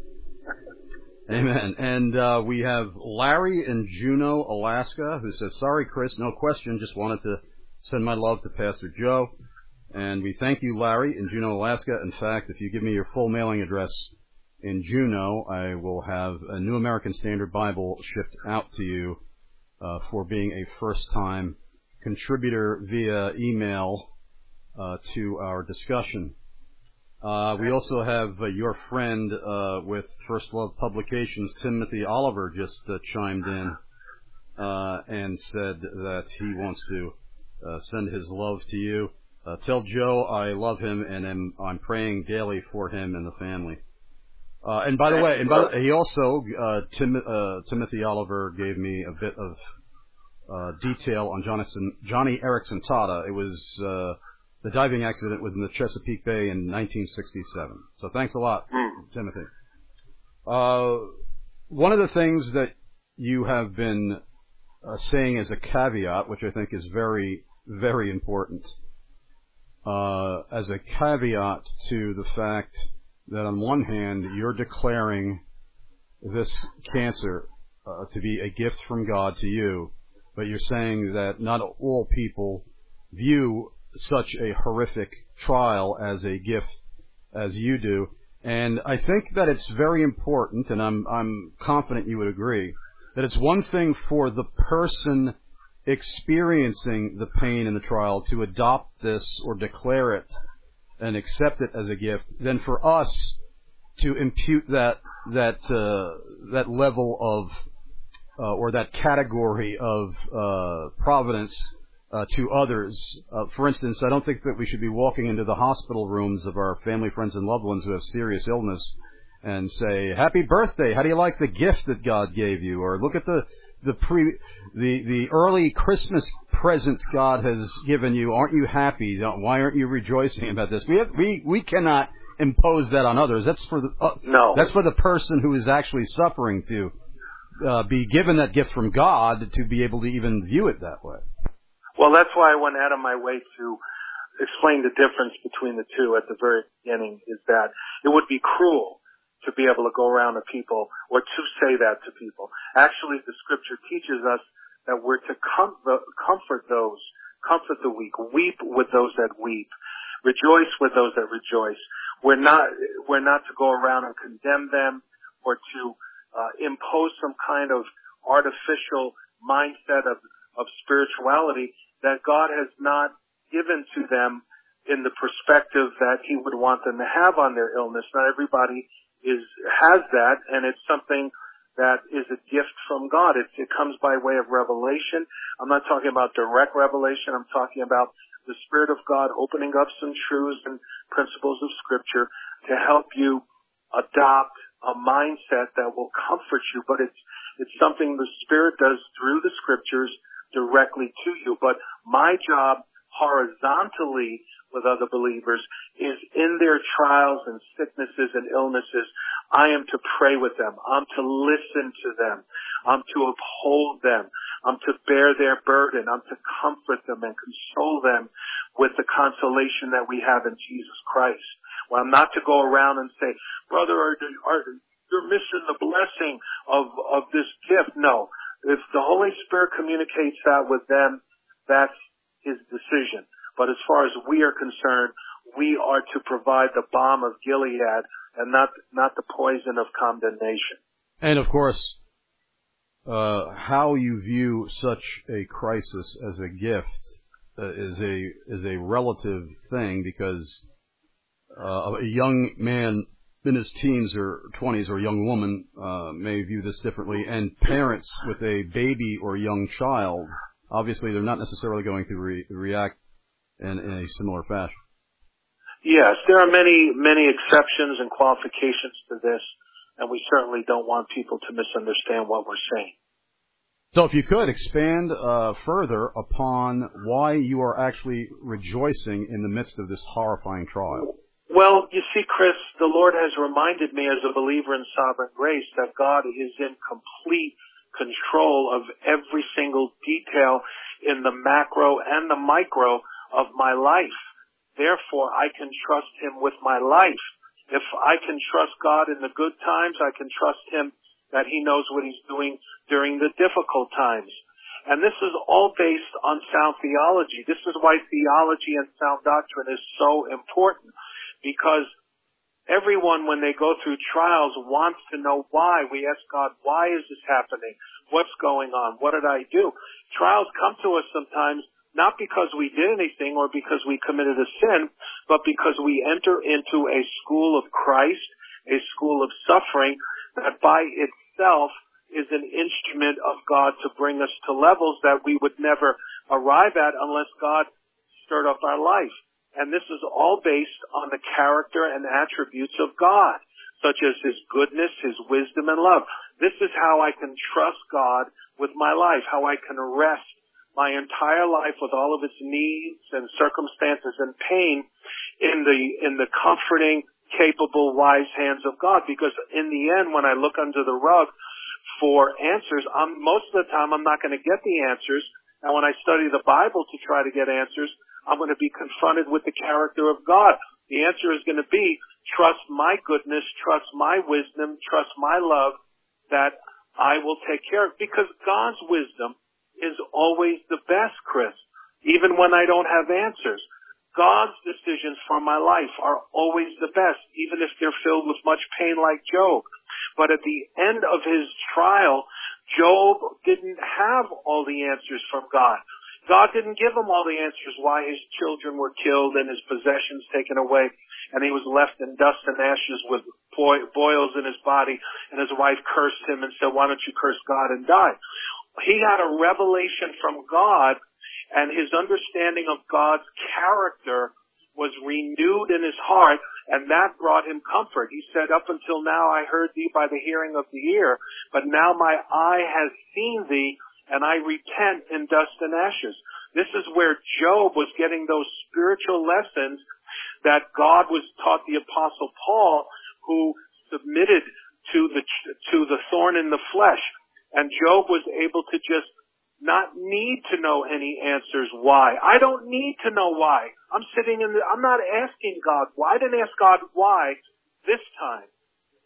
Amen. And uh, we have Larry in Juneau, Alaska, who says, "Sorry, Chris, no question. Just wanted to send my love to Pastor Joe." And we thank you, Larry, in Juneau, Alaska. In fact, if you give me your full mailing address in Juneau, I will have a New American Standard Bible shipped out to you uh, for being a first-time contributor via email uh, to our discussion. Uh, we also have uh, your friend uh, with First Love Publications, Timothy Oliver, just uh, chimed in uh, and said that he wants to uh, send his love to you. Uh, tell Joe I love him and am, I'm praying daily for him and the family. Uh, and by the way, and by the, he also, uh, Tim, uh, Timothy Oliver gave me a bit of uh, detail on Jonathan, Johnny Erickson Tata. It was uh, the diving accident was in the Chesapeake Bay in nineteen sixty-seven. So thanks a lot, Timothy. Uh, one of the things that you have been uh, saying as a caveat, which I think is very, very important, uh, as a caveat to the fact that on one hand, you're declaring this cancer uh, to be a gift from God to you, but you're saying that not all people view such a horrific trial as a gift as you do. And I think that it's very important, and I'm, I'm confident you would agree, that it's one thing for the person experiencing the pain in the trial to adopt this or declare it and accept it as a gift, then for us to impute that that uh, that level of uh, or that category of uh, providence uh, to others. Uh, for instance, I don't think that we should be walking into the hospital rooms of our family, friends, and loved ones who have serious illness and say, "Happy birthday! How do you like the gift that God gave you?" Or look at the the pre the the early Christmas present God has given you. Aren't you happy? Why aren't you rejoicing about this? We have, we we cannot impose that on others. That's for the uh, no. That's for the person who is actually suffering to uh, be given that gift from God to be able to even view it that way. Well, that's why I went out of my way to explain the difference between the two at the very beginning. Is that it would be cruel to be able to go around to people or to say that to people. Actually, the scripture teaches us that we're to comfort, comfort those, comfort the weak, weep with those that weep, rejoice with those that rejoice. We're not, we're not to go around and condemn them or to uh, impose some kind of artificial mindset of, of spirituality that God has not given to them in the perspective that He would want them to have on their illness. Not everybody is has that, and it's something that is a gift from God. It, it comes by way of revelation. I'm not talking about direct revelation. I'm talking about the Spirit of God opening up some truths and principles of Scripture to help you adopt a mindset that will comfort you. But it's it's something the Spirit does through the Scriptures directly to you. But my job horizontally with other believers is in their trials and sicknesses and illnesses, I am to pray with them. I'm to listen to them. I'm to uphold them. I'm to bear their burden. I'm to comfort them and console them with the consolation that we have in Jesus Christ. Well, I'm not to go around and say, brother, are, are, you're missing the blessing of, of this gift. No. If the Holy Spirit communicates that with them, that's His decision. But as far as we are concerned, we are to provide the balm of Gilead and not not the poison of condemnation. And of course, uh, how you view such a crisis as a gift uh, is a is a relative thing, because uh, a young man in his teens or twenties or a young woman uh, may view this differently, and parents with a baby or young child, obviously they're not necessarily going to re- react in, in a similar fashion. Yes, there are many, many exceptions and qualifications to this, and we certainly don't want people to misunderstand what we're saying. So if you could expand uh, further upon why you are actually rejoicing in the midst of this horrifying trial. Well, you see, Chris, the Lord has reminded me as a believer in sovereign grace that God is in complete control of every single detail in the macro and the micro of my life. Therefore, I can trust Him with my life. If I can trust God in the good times, I can trust Him that He knows what He's doing during the difficult times. And this is all based on sound theology. This is why theology and sound doctrine is so important, because everyone, when they go through trials, wants to know why. We ask God, why is this happening? What's going on? What did I do? Trials come to us sometimes not because we did anything or because we committed a sin, but because we enter into a school of Christ, a school of suffering that by itself is an instrument of God to bring us to levels that we would never arrive at unless God stirred up our life. And this is all based on the character and attributes of God, such as His goodness, His wisdom, and love. This is how I can trust God with my life, how I can rest my entire life with all of its needs and circumstances and pain in the in the comforting, capable, wise hands of God. Because in the end, when I look under the rug for answers, I'm, most of the time I'm not going to get the answers. And when I study the Bible to try to get answers, I'm going to be confronted with the character of God. The answer is going to be, trust my goodness, trust my wisdom, trust my love, that I will take care of. Because God's wisdom is always the best, Chris, even when I don't have answers. God's decisions for my life are always the best, even if they're filled with much pain like Job. But at the end of his trial, Job didn't have all the answers from God. God didn't give him all the answers why his children were killed and his possessions taken away, and he was left in dust and ashes with boils in his body, and his wife cursed him and said, why don't you curse God and die? He had a revelation from God, and his understanding of God's character was renewed in his heart, and that brought him comfort. He said, up until now I heard thee by the hearing of the ear, but now my eye has seen thee, and I repent in dust and ashes. This is where Job was getting those spiritual lessons that God was taught the Apostle Paul, who submitted to the to the thorn in the flesh. And Job was able to just not need to know any answers why. I don't need to know why. I'm sitting in the, I'm not asking God why. I didn't ask God why this time.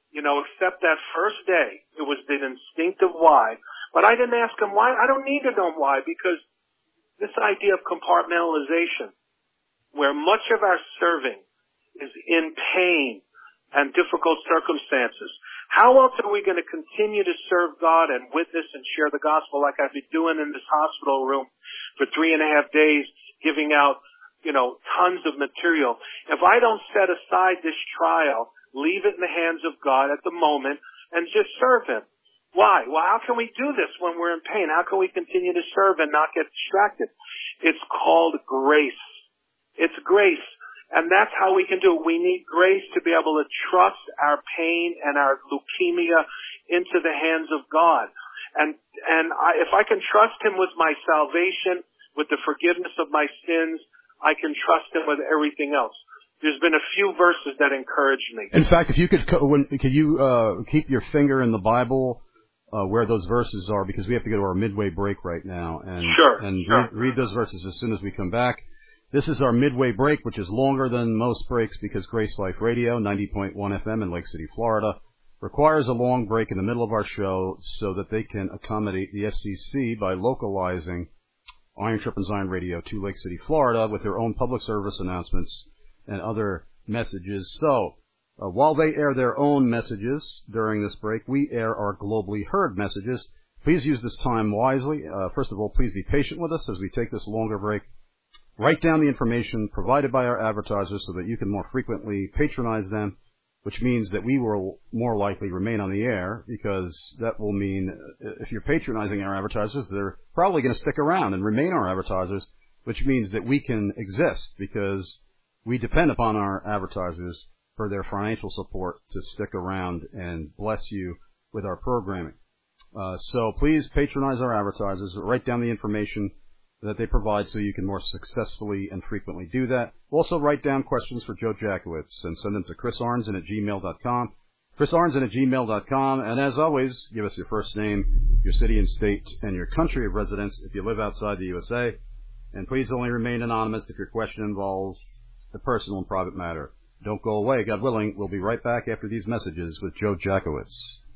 you know, except that first day. It was the instinctive why. But I didn't ask him why. I don't need to know why, because this idea of compartmentalization, where much of our serving is in pain and difficult circumstances, how else are we going to continue to serve God and witness and share the gospel like I've been doing in this hospital room for three and a half days, giving out, you know, tons of material? If I don't set aside this trial, leave it in the hands of God at the moment, and just serve Him. Why? Well, how can we do this when we're in pain? How can we continue to serve and not get distracted? It's called grace. It's grace. And that's how we can do it. We need grace to be able to trust our pain and our leukemia into the hands of God. And, and I, if I can trust Him with my salvation, with the forgiveness of my sins, I can trust Him with everything else. There's been a few verses that encourage me. In fact, if you could, when, could you uh, keep your finger in the Bible uh, where those verses are, because we have to go to our midway break right now, and sure, and sure. Read, read those verses as soon as we come back. This is our midway break, which is longer than most breaks because Grace Life Radio, ninety point one F M in Lake City, Florida, requires a long break in the middle of our show so that they can accommodate the F C C by localizing Iron Sharpens Iron Radio to Lake City, Florida, with their own public service announcements and other messages. So, uh, while they air their own messages during this break, we air our globally heard messages. Please use this time wisely. Uh, first of all, please be patient with us as we take this longer break. Write down the information provided by our advertisers so that you can more frequently patronize them, which means that we will more likely remain on the air, because that will mean if you're patronizing our advertisers, they're probably going to stick around and remain our advertisers, which means that we can exist because we depend upon our advertisers for their financial support to stick around and bless you with our programming. Uh, so please patronize our advertisers. Write down the information that they provide so you can more successfully and frequently do that. Also, write down questions for Joe Jackowitz and send them to chris arnzen at gmail dot com. chris arnzen at gmail dot com. And as always, give us your first name, your city and state, and your country of residence if you live outside the U S A. And please only remain anonymous if your question involves a personal and private matter. Don't go away. God willing, we'll be right back after these messages with Joe Jackowitz.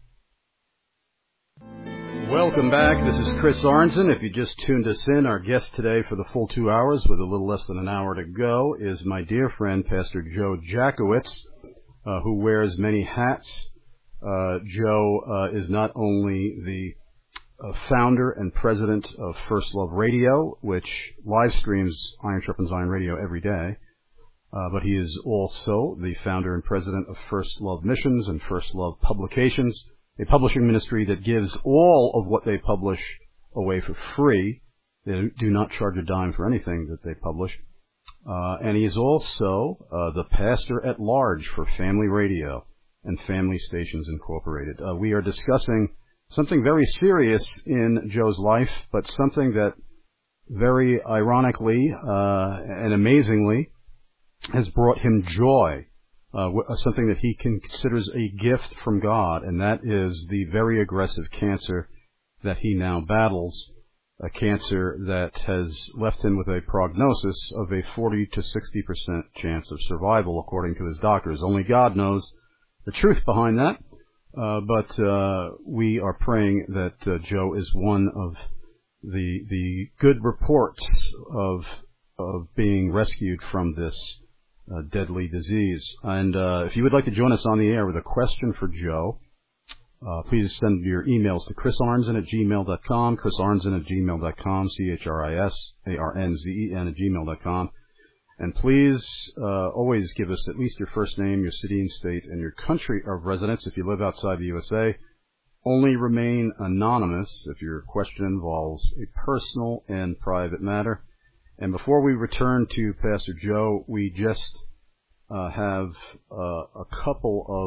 Welcome back. This is Chris Arnzen. If you just tuned us in, our guest today for the full two hours with a little less than an hour to go is my dear friend, Pastor Joe Jackowitz, uh, who wears many hats. Uh, Joe uh, is not only the uh, founder and president of First Love Radio, which live streams Iron Sharpens Iron Radio every day, uh, but he is also the founder and president of First Love Missions and First Love Publications, a publishing ministry that gives all of what they publish away for free. They do not charge a dime for anything that they publish. Uh, and he is also uh, the pastor at large for Family Radio and Family Stations Incorporated. Uh, we are discussing something very serious in Joe's life, but something that very ironically uh, and amazingly has brought him joy. Uh, something that he considers a gift from God, and that is the very aggressive cancer that he now battles, a cancer that has left him with a prognosis of a forty to sixty percent chance of survival, according to his doctors. Only God knows the truth behind that, uh, but uh, we are praying that uh, Joe is one of the the good reports of of being rescued from this Uh, deadly disease. And uh, if you would like to join us on the air with a question for Joe, uh, please send your emails to chris arnzen at gmail dot com, chris arnzen at gmail dot com, C H R I S A R N Z E N at gmail dot com. And please uh, always give us at least your first name, your city and state, and your country of residence if you live outside the U S A. Only remain anonymous if your question involves a personal and private matter. And before we return to Pastor Joe, we just uh, have uh, a couple of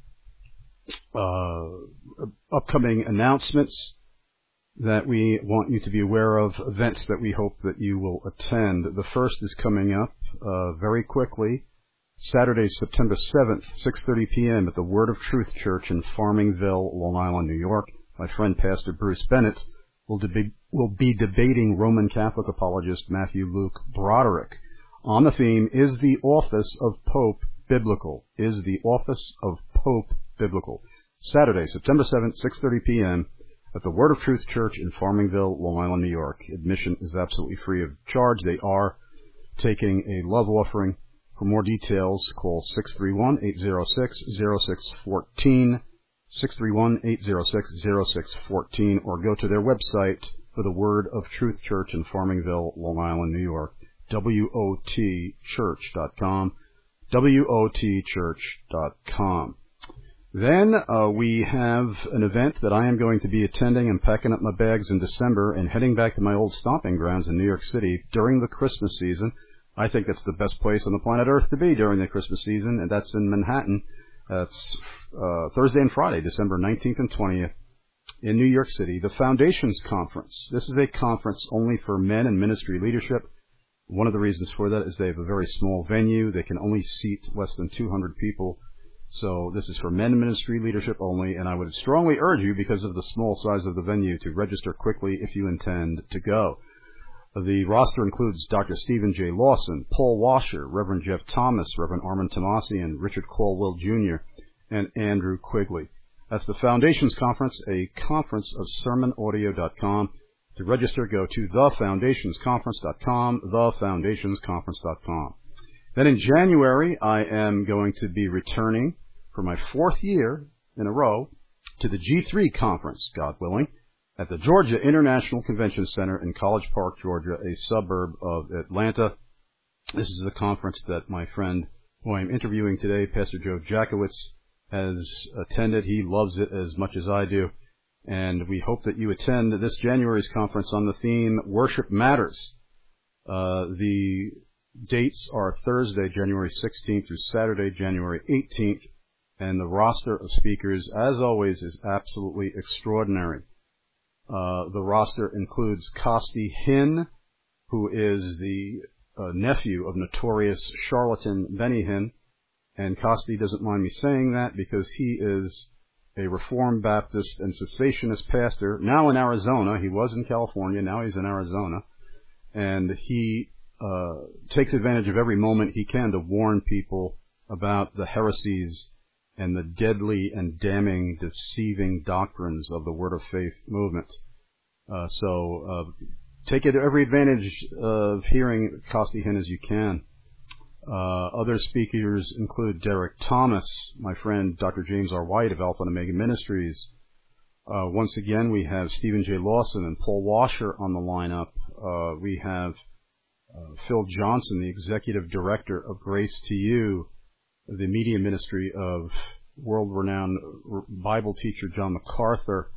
uh, upcoming announcements that we want you to be aware of, events that we hope that you will attend. The first is coming up uh, very quickly, Saturday, September seventh, six thirty p.m. at the Word of Truth Church in Farmingville, Long Island, New York. My friend Pastor Bruce Bennett will be, will be debating Roman Catholic apologist Matthew Luke Broderick on the theme, Is the Office of Pope Biblical? Is the Office of Pope biblical. Saturday, September seventh, six thirty p.m. at the Word of Truth Church in Farmingville, Long Island, New York. Admission is absolutely free of charge. They are taking a love offering. For more details, call six three one, eight zero six, zero six one four, six three one, eight zero six, zero six one four, or go to their website for the Word of Truth Church in Farmingville, Long Island, New York, W O T church dot com, W O T church dot com. Then uh, we have an event that I am going to be attending. I'm packing up my bags in December and heading back to my old stomping grounds in New York City during the Christmas season. I think that's the best place on the planet Earth to be during the Christmas season, and that's in Manhattan. That's uh, Thursday and Friday, December nineteenth and twentieth in New York City. The Foundations Conference. This is a conference only for men in ministry leadership. One of the reasons for that is they have a very small venue. They can only seat less than two hundred people. So this is for men in ministry leadership only, and I would strongly urge you, because of the small size of the venue, to register quickly if you intend to go. The roster includes Doctor Stephen J. Lawson, Paul Washer, Reverend Jeff Thomas, Reverend Armin Tomasian, Richard Caldwell Junior, and Andrew Quigley. That's the Foundations Conference, a conference of sermon audio dot com. To register, go to the foundations conference dot com, the foundations conference dot com. Then in January, I am going to be returning for my fourth year in a row to the G three Conference, God willing, at the Georgia International Convention Center in College Park, Georgia, a suburb of Atlanta. This is a conference that my friend who I'm interviewing today, Pastor Joe Jackowitz, has attended. He loves it as much as I do. And we hope that you attend this January's conference on the theme Worship Matters. Uh, the dates are Thursday, January sixteenth through Saturday, January eighteenth. And the roster of speakers, as always, is absolutely extraordinary. Uh, the roster includes Costi Hinn, who is the uh, nephew of notorious charlatan Benny Hinn. And Costi doesn't mind me saying that because he is a Reformed Baptist and cessationist pastor, now in Arizona. He was in California, now he's in Arizona. And he uh, takes advantage of every moment he can to warn people about the heresies and the deadly and damning, deceiving doctrines of the Word of Faith movement. Uh, so uh, take every advantage of hearing Costi Hinn as you can. Uh, other speakers include Derek Thomas, my friend Doctor James R. White of Alpha and Omega Ministries. Uh, once again, we have Stephen J. Lawson and Paul Washer on the lineup. Uh, we have uh, Phil Johnson, the Executive Director of Grace to You, the media ministry of world-renowned Bible teacher John MacArthur.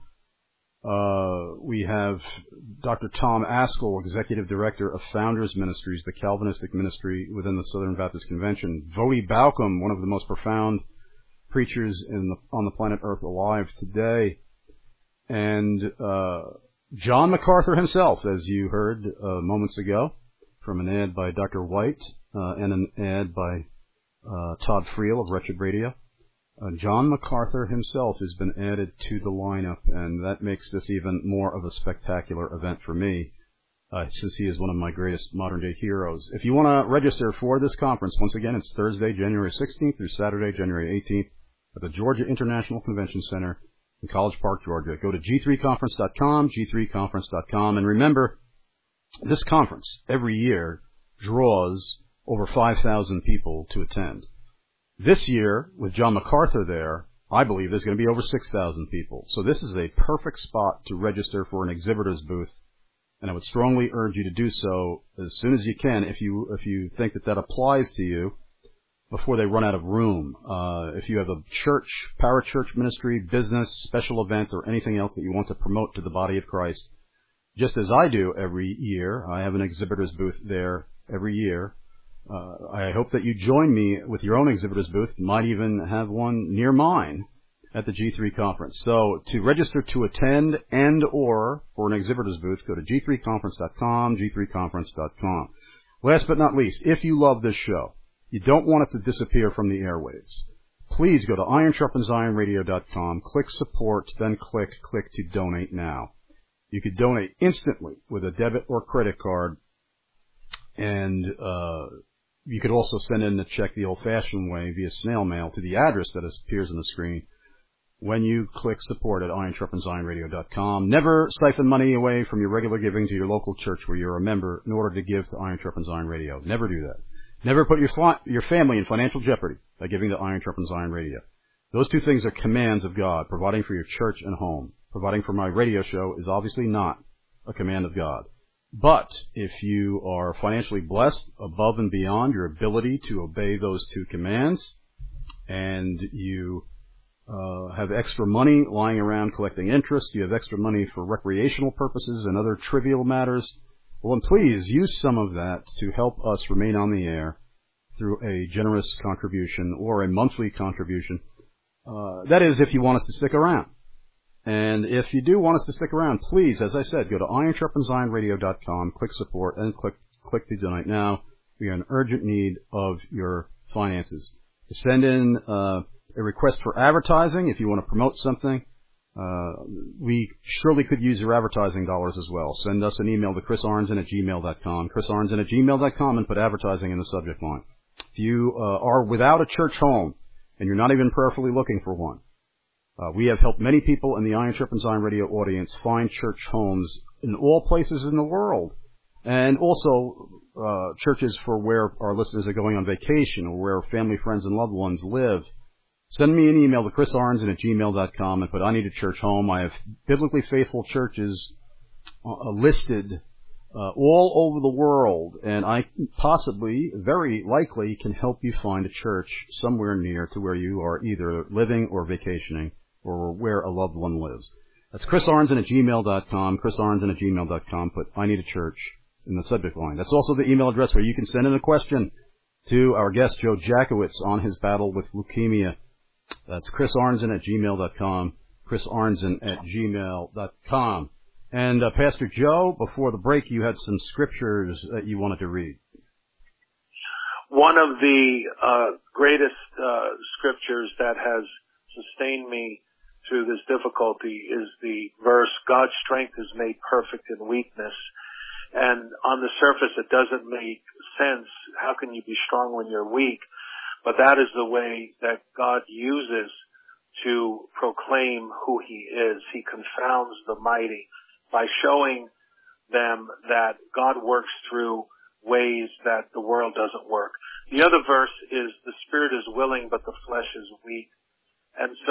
Uh, we have Doctor Tom Askell, Executive Director of Founders Ministries, the Calvinistic ministry within the Southern Baptist Convention. Voddie Baucham, one of the most profound preachers in the, on the planet Earth alive today. And uh, John MacArthur himself, as you heard uh, moments ago, from an ad by Doctor White uh, and an ad by uh, Todd Friel of Wretched Radio. Uh, John MacArthur himself has been added to the lineup, and that makes this even more of a spectacular event for me, uh, since he is one of my greatest modern-day heroes. If you want to register for this conference, once again, it's Thursday, January sixteenth through Saturday, January eighteenth, at the Georgia International Convention Center in College Park, Georgia. Go to G three conference dot com, G three conference dot com, and remember, this conference every year draws over five thousand people to attend. This year, with John MacArthur there, I believe there's going to be over six thousand people. So this is a perfect spot to register for an exhibitor's booth, and I would strongly urge you to do so as soon as you can if you if you think that that applies to you before they run out of room. Uh, if you have a church, parachurch ministry, business, special event, or anything else that you want to promote to the body of Christ, just as I do every year, I have an exhibitor's booth there every year. Uh, I hope that you join me with your own exhibitor's booth. Might even have one near mine at the G three conference. So to register to attend and or for an exhibitor's booth, go to G three conference dot com, G three conference dot com. Last but not least, if you love this show, you don't want it to disappear from the airwaves, please go to iron sharpens iron radio dot com, click support, then click click to donate now. You could donate instantly with a debit or credit card, and uh you could also send in the check the old-fashioned way via snail mail to the address that appears on the screen. when you click support at iron sharpens iron radio dot com. Never siphon money away from your regular giving to your local church where you're a member in order to give to Iron Sharpens Iron Radio. Never do that. Never put your fa- your family in financial jeopardy by giving to Iron Sharpens Iron Radio. Those two things are commands of God, providing for your church and home. Providing for my radio show is obviously not a command of God. But if you are financially blessed above and beyond your ability to obey those two commands, and you uh, have extra money lying around collecting interest, you have extra money for recreational purposes and other trivial matters, well, then please use some of that to help us remain on the air through a generous contribution or a monthly contribution. Uh, that is, if you want us to stick around. And if you do want us to stick around, please, as I said, go to iron sharpens iron radio dot com, click support, and click click to donate now. We are in urgent need of your finances. Send in uh, a request for advertising if you want to promote something. Uh, we surely could use your advertising dollars as well. Send us an email to chris arnzen at gmail dot com, chris arnzen at gmail dot com, and put advertising in the subject line. If you uh, are without a church home and you're not even prayerfully looking for one, Uh, we have helped many people in the Iron Sharpens Iron Radio audience find church homes in all places in the world, and also uh, churches for where our listeners are going on vacation or where family, friends, and loved ones live. Send me an email to chris arnzen at gmail dot com and put, I need a church home. I have biblically faithful churches uh, listed uh, all over the world, and I possibly, very likely, can help you find a church somewhere near to where you are either living or vacationing, or where a loved one lives. That's chris arnzen at gmail dot com, chris arnzen at gmail dot com. Put, I need a church in the subject line. That's also the email address where you can send in a question to our guest, Joe Jackowitz, on his battle with leukemia. That's chris arnzen at gmail dot com, chris arnzen at gmail dot com. And uh, Pastor Joe, before the break, you had some scriptures that you wanted to read. One of the uh, greatest uh, scriptures that has sustained me through this difficulty is the verse, God's strength is made perfect in weakness. And on the surface, it doesn't make sense. How can you be strong when you're weak? But that is the way that God uses to proclaim who he is. He confounds the mighty by showing them that God works through ways that the world doesn't work. The other verse is, the spirit is willing, but the flesh is weak. And so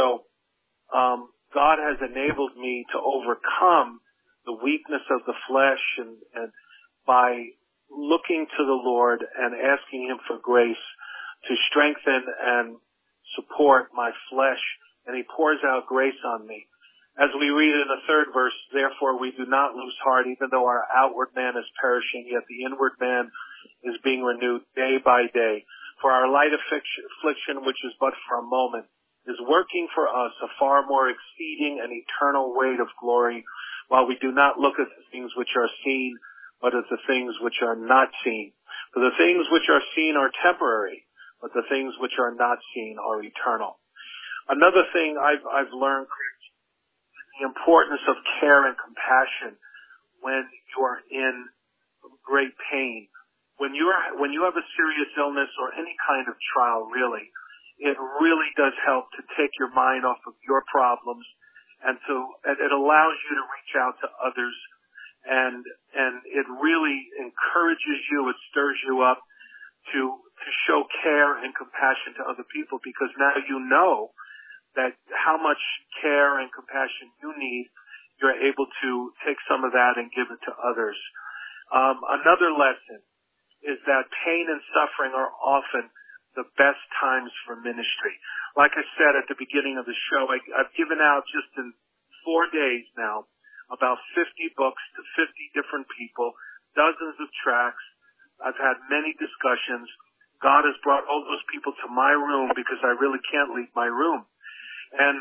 um, God has enabled me to overcome the weakness of the flesh and, and by looking to the Lord and asking him for grace to strengthen and support my flesh, and he pours out grace on me. As we read in the third verse, therefore we do not lose heart, even though our outward man is perishing, yet the inward man is being renewed day by day. For our light affliction, which is but for a moment, is working for us a far more exceeding and eternal weight of glory, while we do not look at the things which are seen, but at the things which are not seen. For the things which are seen are temporary, but the things which are not seen are eternal. Another thing I've, I've learned is the importance of care and compassion when you are in great pain. When you're, when you have a serious illness or any kind of trial, really, it really does help to take your mind off of your problems, and to, and it allows you to reach out to others, and, and it really encourages you, it stirs you up to, to show care and compassion to other people, because now you know that how much care and compassion you need, you're able to take some of that and give it to others. Um, another lesson is that pain and suffering are often the best times for ministry. Like I said at the beginning of the show, I, I've given out just in four days now about fifty books to fifty different people, dozens of tracts. I've had many discussions. God has brought all those people to my room because I really can't leave my room. And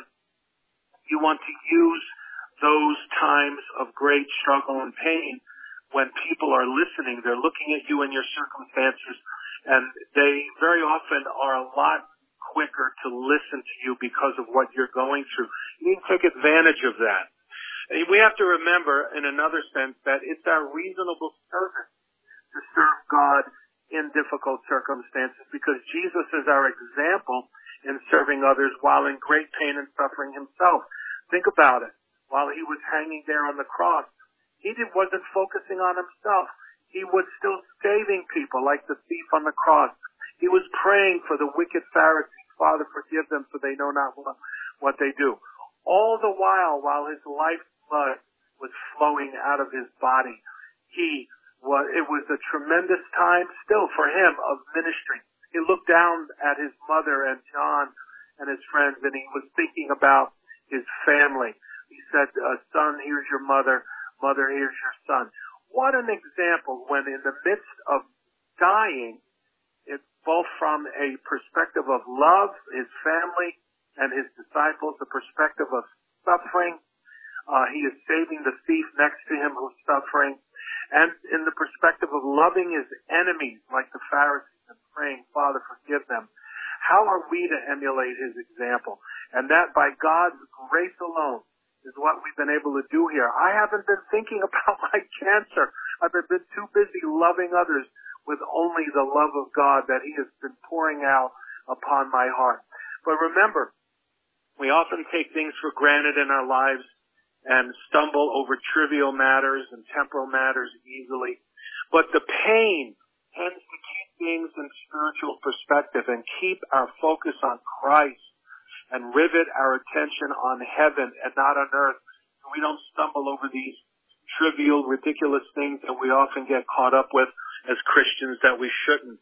you want to use those times of great struggle and pain when people are listening. They're looking at you and your circumstances, and they very often are a lot quicker to listen to you because of what you're going through. You need to take advantage of that. And we have to remember, in another sense, that it's our reasonable service to serve God in difficult circumstances, because Jesus is our example in serving others while in great pain and suffering himself. Think about it. While he was hanging there on the cross, he did, wasn't focusing on himself. He was still saving people like the thief on the cross. He was praying for the wicked Pharisees. Father, forgive them, for they know not what they do. All the while, while his life's blood was flowing out of his body, he was, it was a tremendous time still for him of ministry. He looked down at his mother and John and his friends, and he was thinking about his family. He said, uh, son, here's your mother. Mother, here's your son. What an example when in the midst of dying, it's both from a perspective of love, his family, and his disciples, the perspective of suffering. Uh, he is saving the thief next to him who's suffering. And in the perspective of loving his enemies, like the Pharisees, and praying, Father, forgive them. How are we to emulate his example? And that by God's grace alone is what we've been able to do here. I haven't been thinking about my cancer. I've been too busy loving others with only the love of God that he has been pouring out upon my heart. But remember, we often take things for granted in our lives and stumble over trivial matters and temporal matters easily. But the pain tends to keep things in spiritual perspective and keep our focus on Christ and rivet our attention on heaven and not on earth. So we don't stumble over these trivial, ridiculous things that we often get caught up with as Christians that we shouldn't.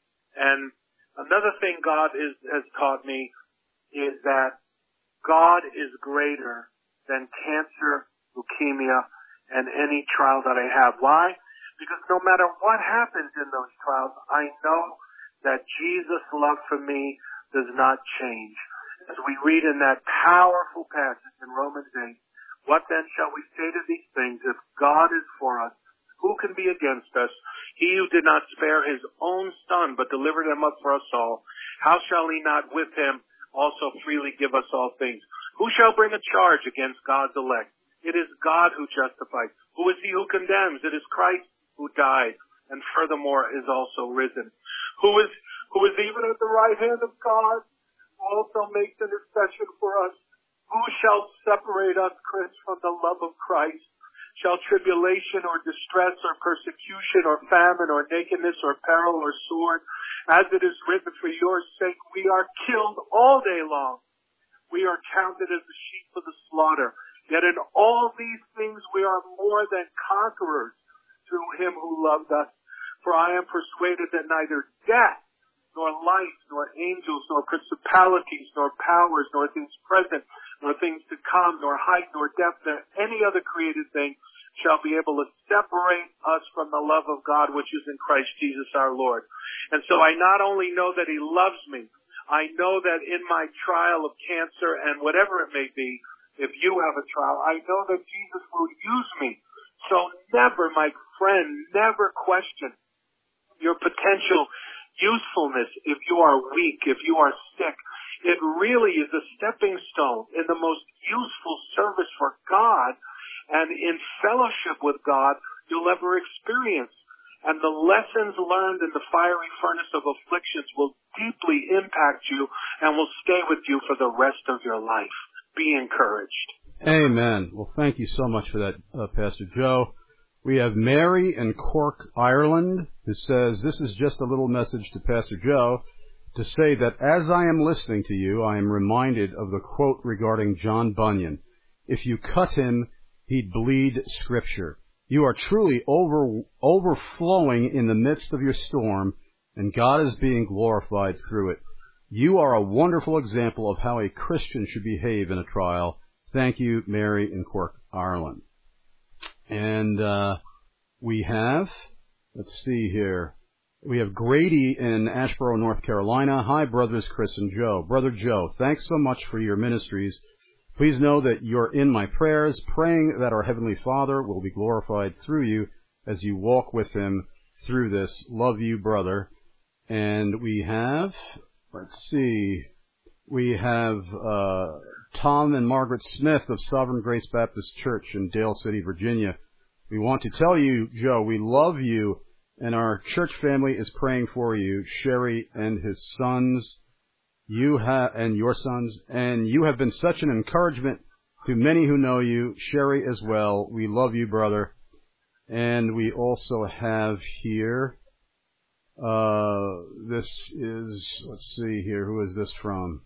And another thing God is, has taught me is that God is greater than cancer, leukemia, and any trial that I have. Why? Because no matter what happens in those trials, I know that Jesus' love for me does not change. As we read in that powerful passage in Romans eight, what then shall we say to these things? If God is for us, who can be against us? He who did not spare his own son, but delivered him up for us all, how shall he not with him also freely give us all things? Who shall bring a charge against God's elect? It is God who justifies. Who is he who condemns? It is Christ who died, and furthermore is also risen. Who is, who is even at the right hand of God, who also makes intercession for us? Who shall separate us, Chris, from the love of Christ? Shall tribulation or distress or persecution or famine or nakedness or peril or sword? As it is written, for your sake we are killed all day long. We are counted as the sheep for the slaughter. Yet in all these things we are more than conquerors through him who loved us. For I am persuaded that neither death, nor life, nor angels, nor principalities, nor powers, nor things present, nor things to come, nor height, nor depth, nor any other created thing shall be able to separate us from the love of God which is in Christ Jesus our Lord. And so I not only know that he loves me, I know that in my trial of cancer and whatever it may be, if you have a trial, I know that Jesus will use me. So never, my friend, never question your potential usefulness if you are weak, if you are sick. It really is a stepping stone in the most useful service for God and in fellowship with God you'll ever experience. And the lessons learned in the fiery furnace of afflictions will deeply impact you and will stay with you for the rest of your life. Be encouraged. Amen. Well, thank you so much for that, uh, Pastor Joe. We have Mary in Cork, Ireland, who says, this is just a little message to Pastor Joe to say that as I am listening to you, I am reminded of the quote regarding John Bunyan. If you cut him, he'd bleed Scripture. You are truly over, overflowing in the midst of your storm, and God is being glorified through it. You are a wonderful example of how a Christian should behave in a trial. Thank you, Mary in Cork, Ireland. And uh, we have, let's see here, we have Grady in Asheboro, North Carolina. Hi, brothers Chris and Joe. Brother Joe, thanks so much for your ministries. Please know that you're in my prayers, praying that our Heavenly Father will be glorified through you as you walk with him through this. Love you, brother. And we have, let's see, we have uh, Tom and Margaret Smith of Sovereign Grace Baptist Church in Dale City, Virginia. We want to tell you, Joe, we love you, and our church family is praying for you, Sherry and his sons. You have, and your sons, and you have been such an encouragement to many who know you. Sherry as well. We love you, brother. And we also have here, uh, this is, let's see here, who is this from?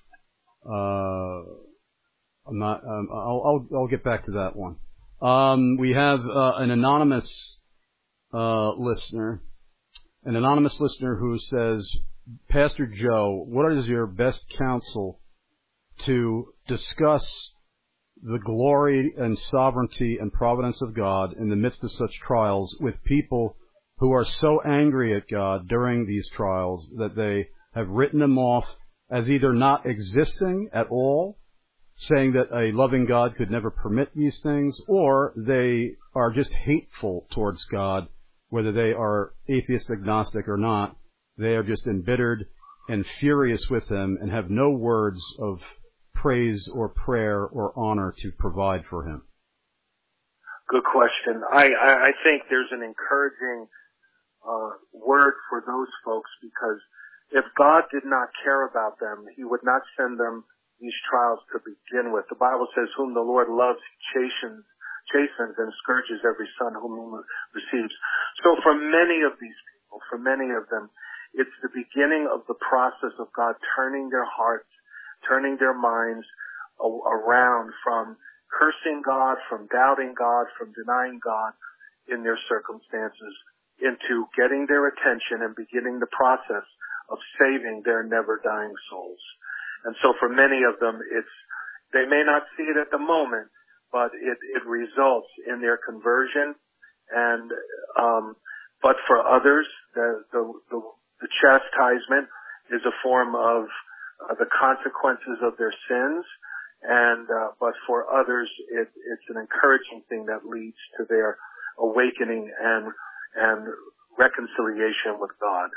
Uh, I'm not, um, I'll, I'll, I'll get back to that one. Um, we have, uh, an anonymous, uh, listener, an anonymous listener who says, Pastor Joe, what is your best counsel to discuss the glory and sovereignty and providence of God in the midst of such trials with people who are so angry at God during these trials that they have written them off as either not existing at all, saying that a loving God could never permit these things, or they are just hateful towards God, whether they are atheist, agnostic, or not. They are just embittered and furious with Him and have no words of praise or prayer or honor to provide for Him? Good question. I, I, I think there's an encouraging uh, word for those folks, because if God did not care about them, He would not send them these trials to begin with. The Bible says, whom the Lord loves, He chastens, chastens and scourges every son whom He receives. So for many of these people, for many of them, it's the beginning of the process of God turning their hearts, turning their minds around from cursing God, from doubting God, from denying God in their circumstances, into getting their attention and beginning the process of saving their never-dying souls. And so for many of them, it's, they may not see it at the moment, but it, it results in their conversion. And, um, but for others, the, the, the, the chastisement is a form of Uh, the consequences of their sins, and uh, but for others, it, it's an encouraging thing that leads to their awakening and and reconciliation with God.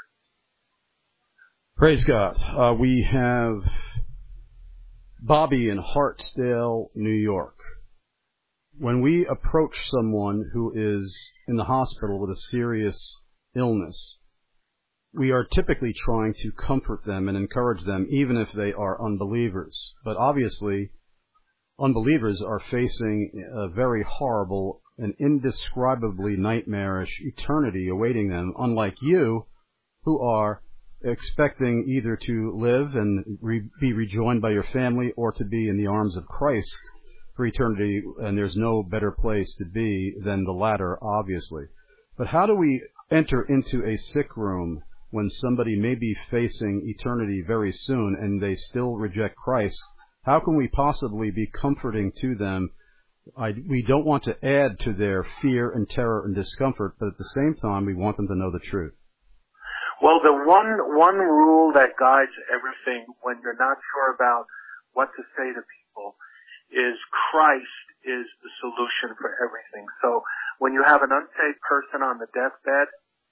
Praise God. Uh, we have Bobby in Hartsdale, New York. When we approach someone who is in the hospital with a serious illness, we are typically trying to comfort them and encourage them, even if they are unbelievers. But obviously, unbelievers are facing a very horrible and indescribably nightmarish eternity awaiting them, unlike you, who are expecting either to live and re- be rejoined by your family or to be in the arms of Christ for eternity, and there's no better place to be than the latter, obviously. But how do we enter into a sick room when somebody may be facing eternity very soon and they still reject Christ? How can we possibly be comforting to them? I, we don't want to add to their fear and terror and discomfort, but at the same time, we want them to know the truth. Well, the one one rule that guides everything when you're not sure about what to say to people is Christ is the solution for everything. So when you have an unsaved person on the deathbed,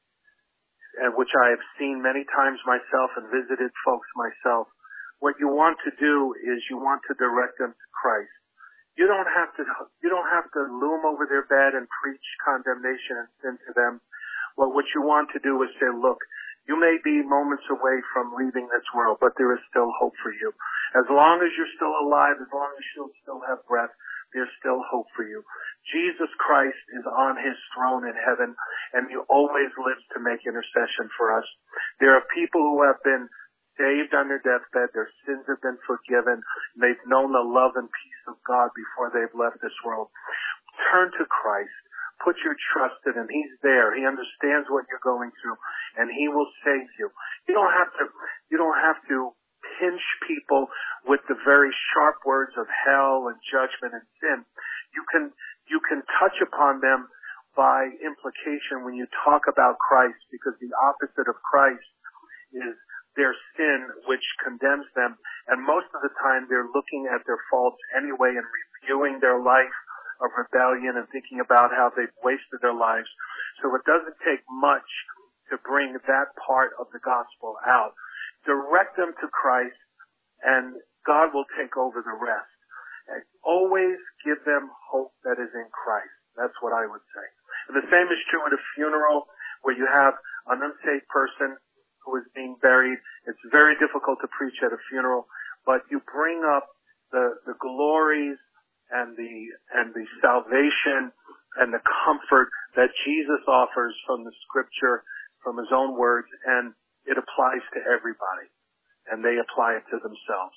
and which I have seen many times myself and visited folks myself, what you want to do is you want to direct them to Christ. You don't have to, you don't have to loom over their bed and preach condemnation and sin to them. Well, what you want to do is say, look, you may be moments away from leaving this world, but there is still hope for you. As long as you're still alive, as long as you still have breath, there's still hope for you. Jesus Christ is on His throne in heaven, and He always lives to make intercession for us. There are people who have been saved on their deathbed. Their sins have been forgiven. They've known the love and peace of God before they've left this world. Turn to Christ. Put your trust in Him. He's there. He understands what you're going through, and He will save you. You don't have to, you don't have to pinch people with the very sharp words of hell and judgment and sin. You can, you can touch upon them by implication when you talk about Christ, because the opposite of Christ is their sin, which condemns them. And most of the time they're looking at their faults anyway and reviewing their life of rebellion and thinking about how they've wasted their lives. So it doesn't take much to bring that part of the gospel out. Direct them to Christ, and God will take over the rest. And always give them hope that is in Christ. That's what I would say. And the same is true at a funeral where you have an unsaved person who is being buried. It's very difficult to preach at a funeral, but you bring up the, the glories and the, and the salvation and the comfort that Jesus offers from the scripture, from his own words, and it applies to everybody, and they apply it to themselves.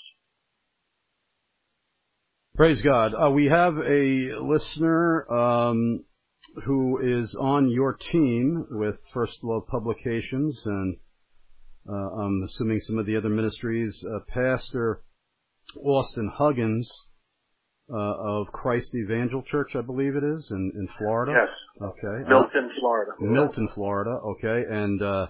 Praise God. Uh, we have a listener um, who is on your team with First Love Publications, and uh, I'm assuming some of the other ministries. Uh, Pastor Austin Huggins uh, of Christ Evangel Church, I believe it is, in, in Florida. Yes. Okay. Milton, Florida. Milton, Florida. Okay. And uh,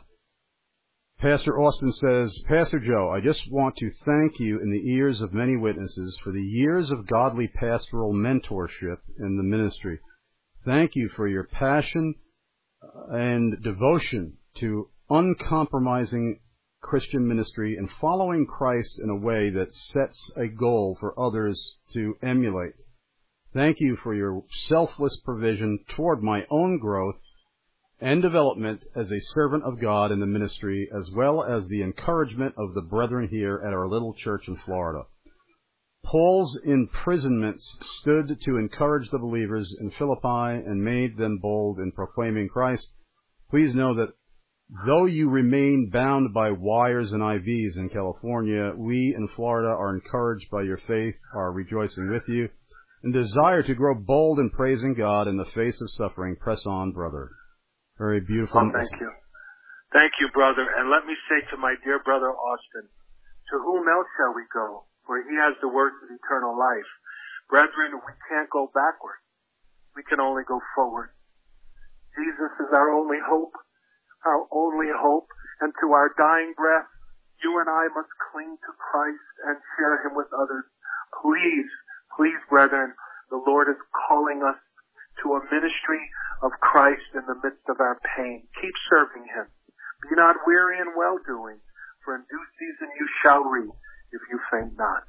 Pastor Austin says, Pastor Joe, I just want to thank you in the ears of many witnesses for the years of godly pastoral mentorship in the ministry. Thank you for your passion and devotion to uncompromising Christian ministry and following Christ in a way that sets a goal for others to emulate. Thank you for your selfless provision toward my own growth and development as a servant of God in the ministry, as well as the encouragement of the brethren here at our little church in Florida. Paul's imprisonments stood to encourage the believers in Philippi and made them bold in proclaiming Christ. Please know that though you remain bound by wires and I Vs in California, we in Florida are encouraged by your faith, are rejoicing with you, and desire to grow bold in praising God in the face of suffering. Press on, brother. Very beautiful. Oh, thank you. Thank you, brother. And let me say to my dear brother Austin, to whom else shall we go? For he has the words of eternal life. Brethren, we can't go backward. We can only go forward. Jesus is our only hope, our only hope. And to our dying breath, you and I must cling to Christ and share him with others. Please, please, brethren, the Lord is calling us to a ministry of Christ in the midst of our pain. Keep serving him. Be not weary in well-doing, for in due season you shall reap if you faint not.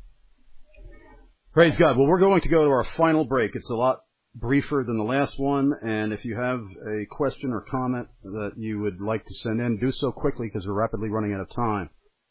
Praise God. Well, we're going to go to our final break. It's a lot briefer than the last one, and if you have a question or comment that you would like to send in, do so quickly because we're rapidly running out of time.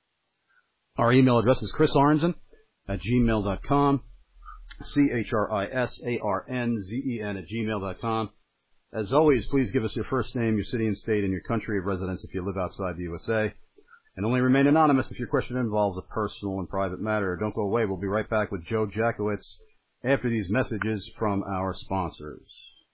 Our email address is chris arnzen at gmail dot com. C H R I S A R N Z E N at gmail dot com. As always, please give us your first name, your city and state, and your country of residence if you live outside the U S A. And only remain anonymous if your question involves a personal and private matter. Don't go away. We'll be right back with Joe Jackowitz after these messages from our sponsors.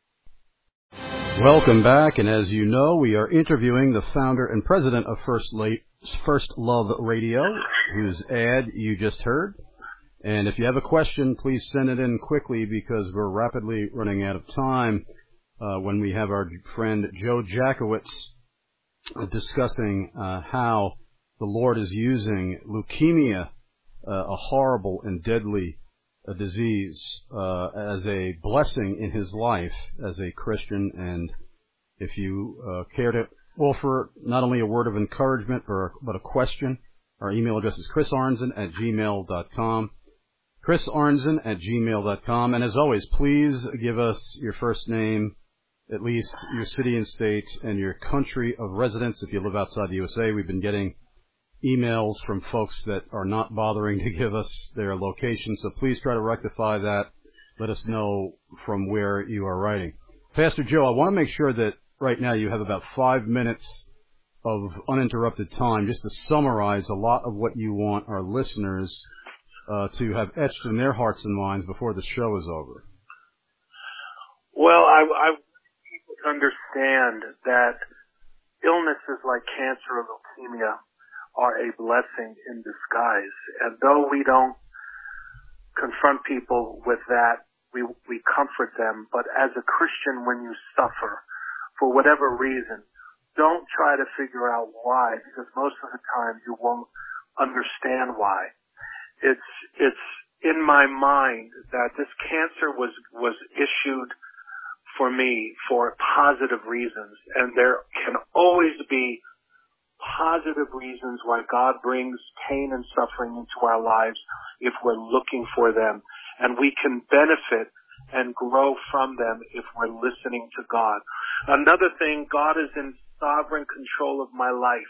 Welcome back, and as you know, we are interviewing the founder and president of First, Late, First Love Radio, whose ad you just heard. And if you have a question, please send it in quickly because we're rapidly running out of time uh, when we have our friend Joe Jackowitz uh, discussing uh, how the Lord is using leukemia, uh, a horrible and deadly uh, disease, uh, as a blessing in his life as a Christian. And if you uh, care to offer not only a word of encouragement or, but a question, our email address is chris arnzen at gmail dot com. chris arnzen at gmail dot com. And as always, please give us your first name, at least your city and state, and your country of residence if you live outside the U S A. We've been getting emails from folks that are not bothering to give us their location, so please try to rectify that. Let us know from where you are writing. Pastor Joe, I want to make sure that right now you have about five minutes of uninterrupted time just to summarize a lot of what you want our listeners Uh, to have etched in their hearts and minds before the show is over. Well, I, I understand that illnesses like cancer or leukemia are a blessing in disguise. And though we don't confront people with that, we, we comfort them. But as a Christian, when you suffer, for whatever reason, don't try to figure out why, because most of the time you won't understand why. It's, it's in my mind that this cancer was, was issued for me for positive reasons. And there can always be positive reasons why God brings pain and suffering into our lives if we're looking for them. And we can benefit and grow from them if we're listening to God. Another thing, God is in sovereign control of my life.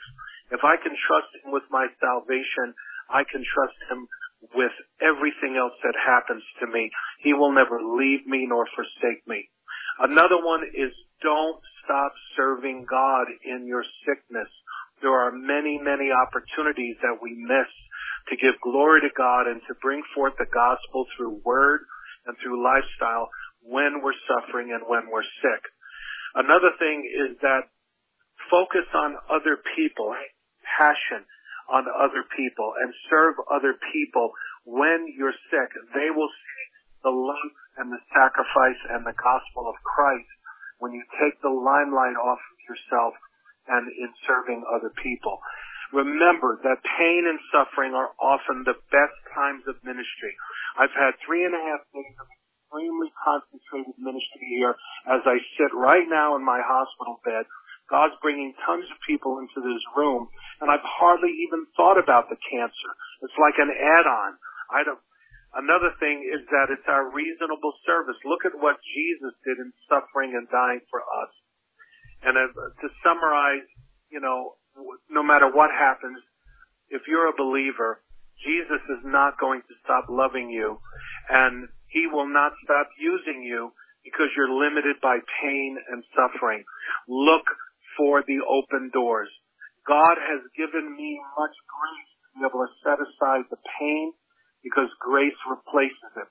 If I can trust him with my salvation, I can trust him with everything else that happens to me. He will never leave me nor forsake me. Another one is don't stop serving God in your sickness. There are many, many opportunities that we miss to give glory to God and to bring forth the gospel through word and through lifestyle when we're suffering and when we're sick. Another thing is that focus on other people, passion on other people, and serve other people when you're sick. They will see the love and the sacrifice and the gospel of Christ when you take the limelight off of yourself and in serving other people. Remember that pain and suffering are often the best times of ministry. I've had three and a half days of extremely concentrated ministry here as I sit right now in my hospital bed. God's bringing tons of people into this room, and I've hardly even thought about the cancer. It's like an add-on. I don't, another thing is that it's our reasonable service. Look at what Jesus did in suffering and dying for us. And uh, to summarize, you know, no matter what happens, if you're a believer, Jesus is not going to stop loving you, and he will not stop using you because you're limited by pain and suffering. Look for the open doors. God has given me much grace to be able to set aside the pain because grace replaces it.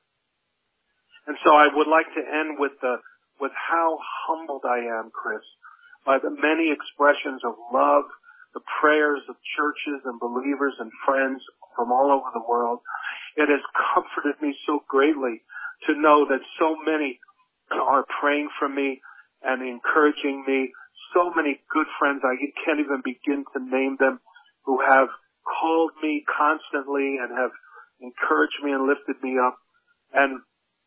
And so I would like to end with the, with how humbled I am, Chris, by the many expressions of love, the prayers of churches and believers and friends from all over the world. It has comforted me so greatly to know that so many are praying for me and encouraging me. So many good friends, I can't even begin to name them, who have called me constantly and have encouraged me and lifted me up. And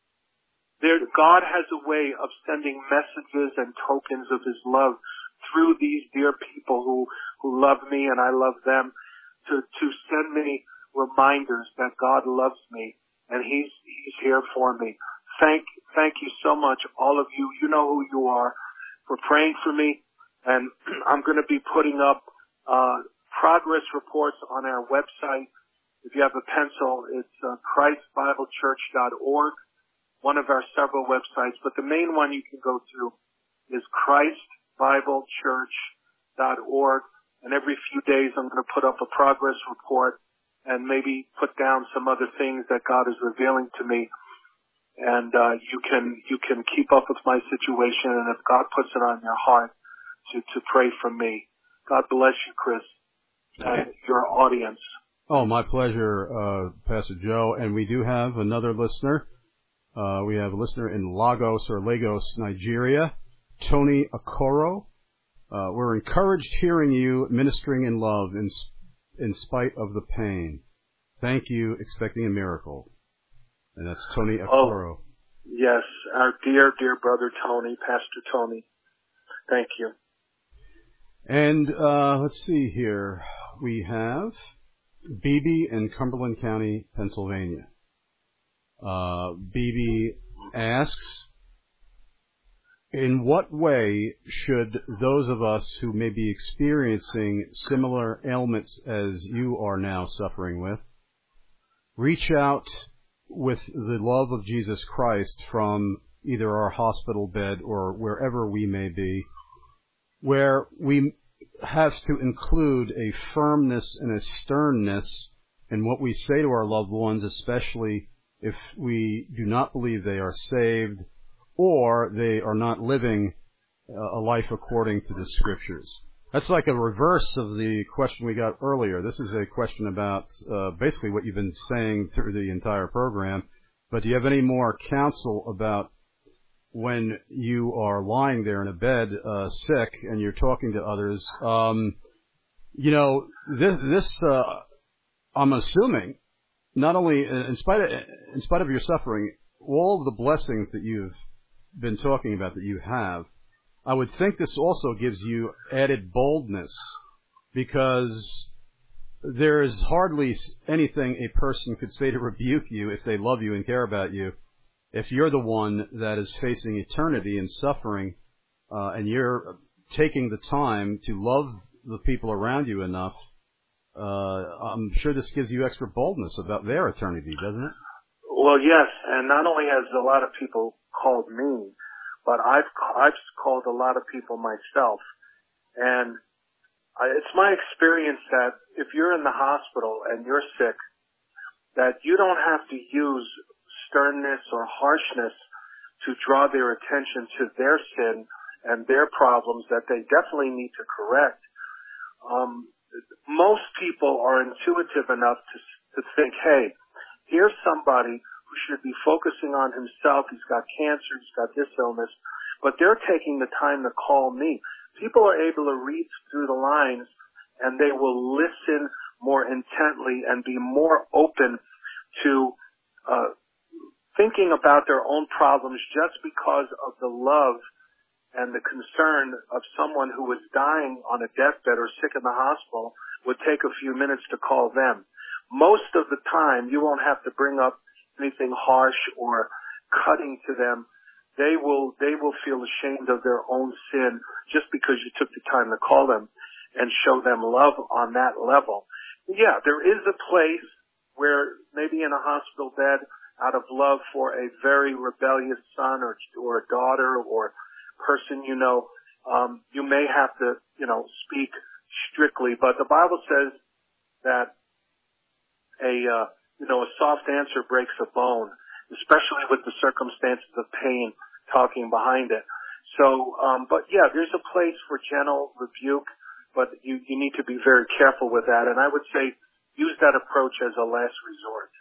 there, God has a way of sending messages and tokens of his love through these dear people who, who love me and I love them, to, to send me reminders that God loves me and he's, he's here for me. Thank, thank you so much, all of you. You know who you are, for praying for me. And I'm going to be putting up uh progress reports on our website. If you have a pencil, it's uh, christ bible church dot org, one of our several websites. But the main one you can go to is christ bible church dot org. And every few days I'm going to put up a progress report and maybe put down some other things that God is revealing to me. And uh you can you can keep up with my situation, and if God puts it on your heart, To, to pray for me. God bless you, Chris, and your audience. Oh, my pleasure, uh, Pastor Joe. And we do have another listener. Uh, we have a listener in Lagos or Lagos, Nigeria, Tony Okoro. Uh, we're encouraged hearing you ministering in love in, in spite of the pain. Thank you, expecting a miracle. And that's Tony Okoro. Oh, yes, our dear, dear brother Tony, Pastor Tony. Thank you. And uh, let's see here. We have B B in Cumberland County, Pennsylvania. Uh, B B asks, in what way should those of us who may be experiencing similar ailments as you are now suffering with reach out with the love of Jesus Christ from either our hospital bed or wherever we may be, where we have to include a firmness and a sternness in what we say to our loved ones, especially if we do not believe they are saved or they are not living a life according to the Scriptures. That's like a reverse of the question we got earlier. This is a question about uh, basically what you've been saying through the entire program. But do you have any more counsel about when you are lying there in a bed uh, sick and you're talking to others? Um, you know, this, this uh, I'm assuming, not only in spite of, in spite of your suffering, all of the blessings that you've been talking about that you have, I would think this also gives you added boldness, because there is hardly anything a person could say to rebuke you if they love you and care about you, if you're the one that is facing eternity and suffering, uh, and you're taking the time to love the people around you enough, uh, I'm sure this gives you extra boldness about their eternity, doesn't it? Well, yes, and not only has a lot of people called me, but I've I've called a lot of people myself, and I, it's my experience that if you're in the hospital and you're sick, that you don't have to use sternness or harshness to draw their attention to their sin and their problems that they definitely need to correct. Um, most people are intuitive enough to to think, hey, here's somebody who should be focusing on himself. He's got cancer. He's got this illness. But they're taking the time to call me. People are able to read through the lines, and they will listen more intently and be more open to uh, thinking about their own problems just because of the love and the concern of someone who was dying on a deathbed or sick in the hospital would take a few minutes to call them. Most of the time, you won't have to bring up anything harsh or cutting to them. They will, they will feel ashamed of their own sin just because you took the time to call them and show them love on that level. Yeah, there is a place where maybe in a hospital bed, out of love for a very rebellious son or, or a daughter or person you know, um, you may have to, you know, speak strictly. But the Bible says that a, uh, you know, a soft answer breaks a bone, especially with the circumstances of pain talking behind it. So, um, but yeah, there's a place for gentle rebuke, but you, you need to be very careful with that. And I would say use that approach as a last resort.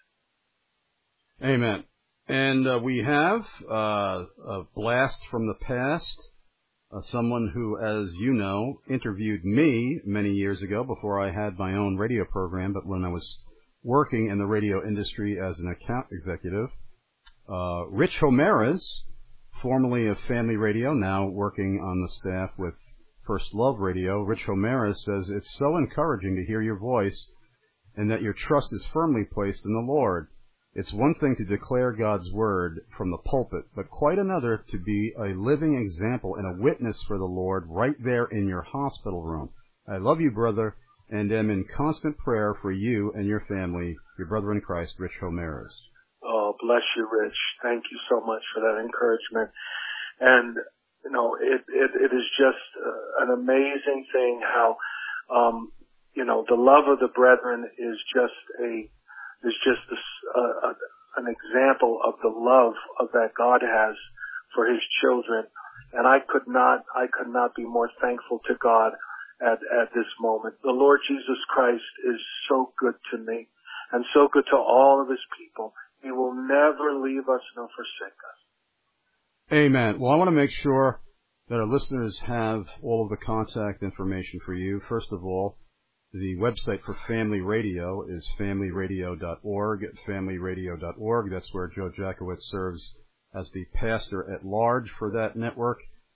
Amen. And uh, we have uh, a blast from the past, uh, someone who, as you know, interviewed me many years ago before I had my own radio program, but when I was working in the radio industry as an account executive. Uh, Rich Homeras, formerly of Family Radio, now working on the staff with First Love Radio. Rich Homeras says, it's so encouraging to hear your voice and that your trust is firmly placed in the Lord. It's one thing to declare God's word from the pulpit, but quite another to be a living example and a witness for the Lord right there in your hospital room. I love you, brother, and am in constant prayer for you and your family, your brother in Christ, Rich Homeras. Oh, bless you, Rich. Thank you so much for that encouragement. And, you know, it, it, it is just uh, an amazing thing how, um, you know, the love of the brethren is just a, is just a, a, an example of the love of that God has for his children. And I could not, I could not be more thankful to God at, at this moment. The Lord Jesus Christ is so good to me and so good to all of his people. He will never leave us nor forsake us. Amen. Well, I want to make sure that our listeners have all of the contact information for you. First of all, the website for Family Radio is family radio dot org, family radio dot org. That's where Joe Jackowitz serves as the pastor at large for that network.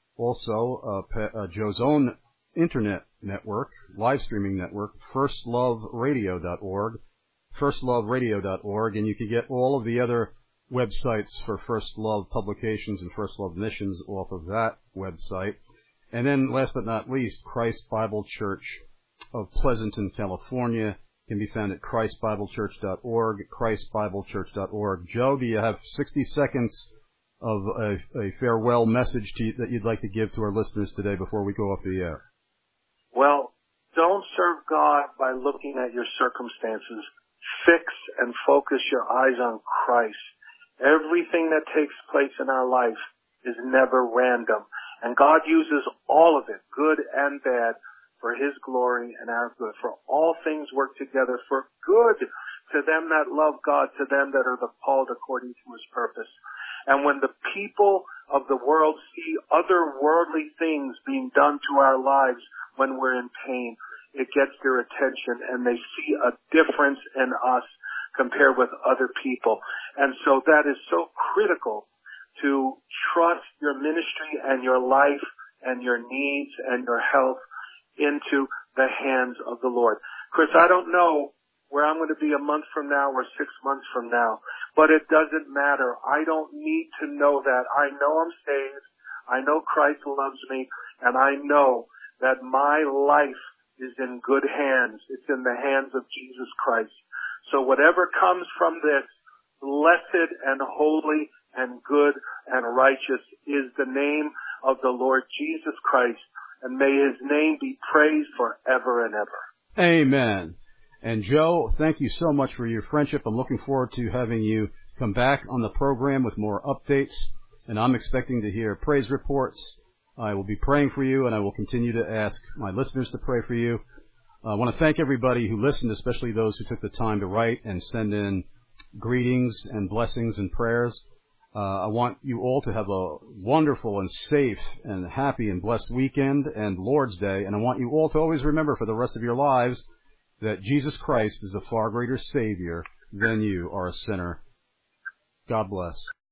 Also, uh, pa- uh, Joe's own internet network, live streaming network, first love radio dot org, first love radio dot org, and you can get all of the other websites for First Love Publications and First Love Missions off of that website. And then, last but not least, Christ Bible Church of Pleasanton, California, can be found at christ bible church dot org, christ bible church dot org. Joe, do you have sixty seconds of a, a farewell message to you that you'd like to give to our listeners today before we go off the air? Well, don't serve God by looking at your circumstances. Fix and focus your eyes on Christ. Everything that takes place in our life is never random. And God uses all of it, good and bad, for his glory and our good. For all things work together for good to them that love God, to them that are called according to his purpose. And when the people of the world see other worldly things being done to our lives when we're in pain, it gets their attention and they see a difference in us compared with other people. And so that is so critical to trust your ministry and your life and your needs and your health into the hands of the Lord. Chris, I don't know where I'm going to be a month from now or six months from now, but it doesn't matter. I don't need to know that. I know I'm saved. I know Christ loves me, and I know that my life is in good hands. It's in the hands of Jesus Christ. So whatever comes from this, blessed and holy and good and righteous is the name of the Lord Jesus Christ, and may his name be praised forever and ever. Amen. And Joe, thank you so much for your friendship. I'm looking forward to having you come back on the program with more updates, and I'm expecting to hear praise reports. I will be praying for you, and I will continue to ask my listeners to pray for you. I want to thank everybody who listened, especially those who took the time to write and send in greetings and blessings and prayers. Uh, I want you all to have a wonderful and safe and happy and blessed weekend and Lord's Day, and I want you all to always remember for the rest of your lives that Jesus Christ is a far greater Savior than you are a sinner. God bless.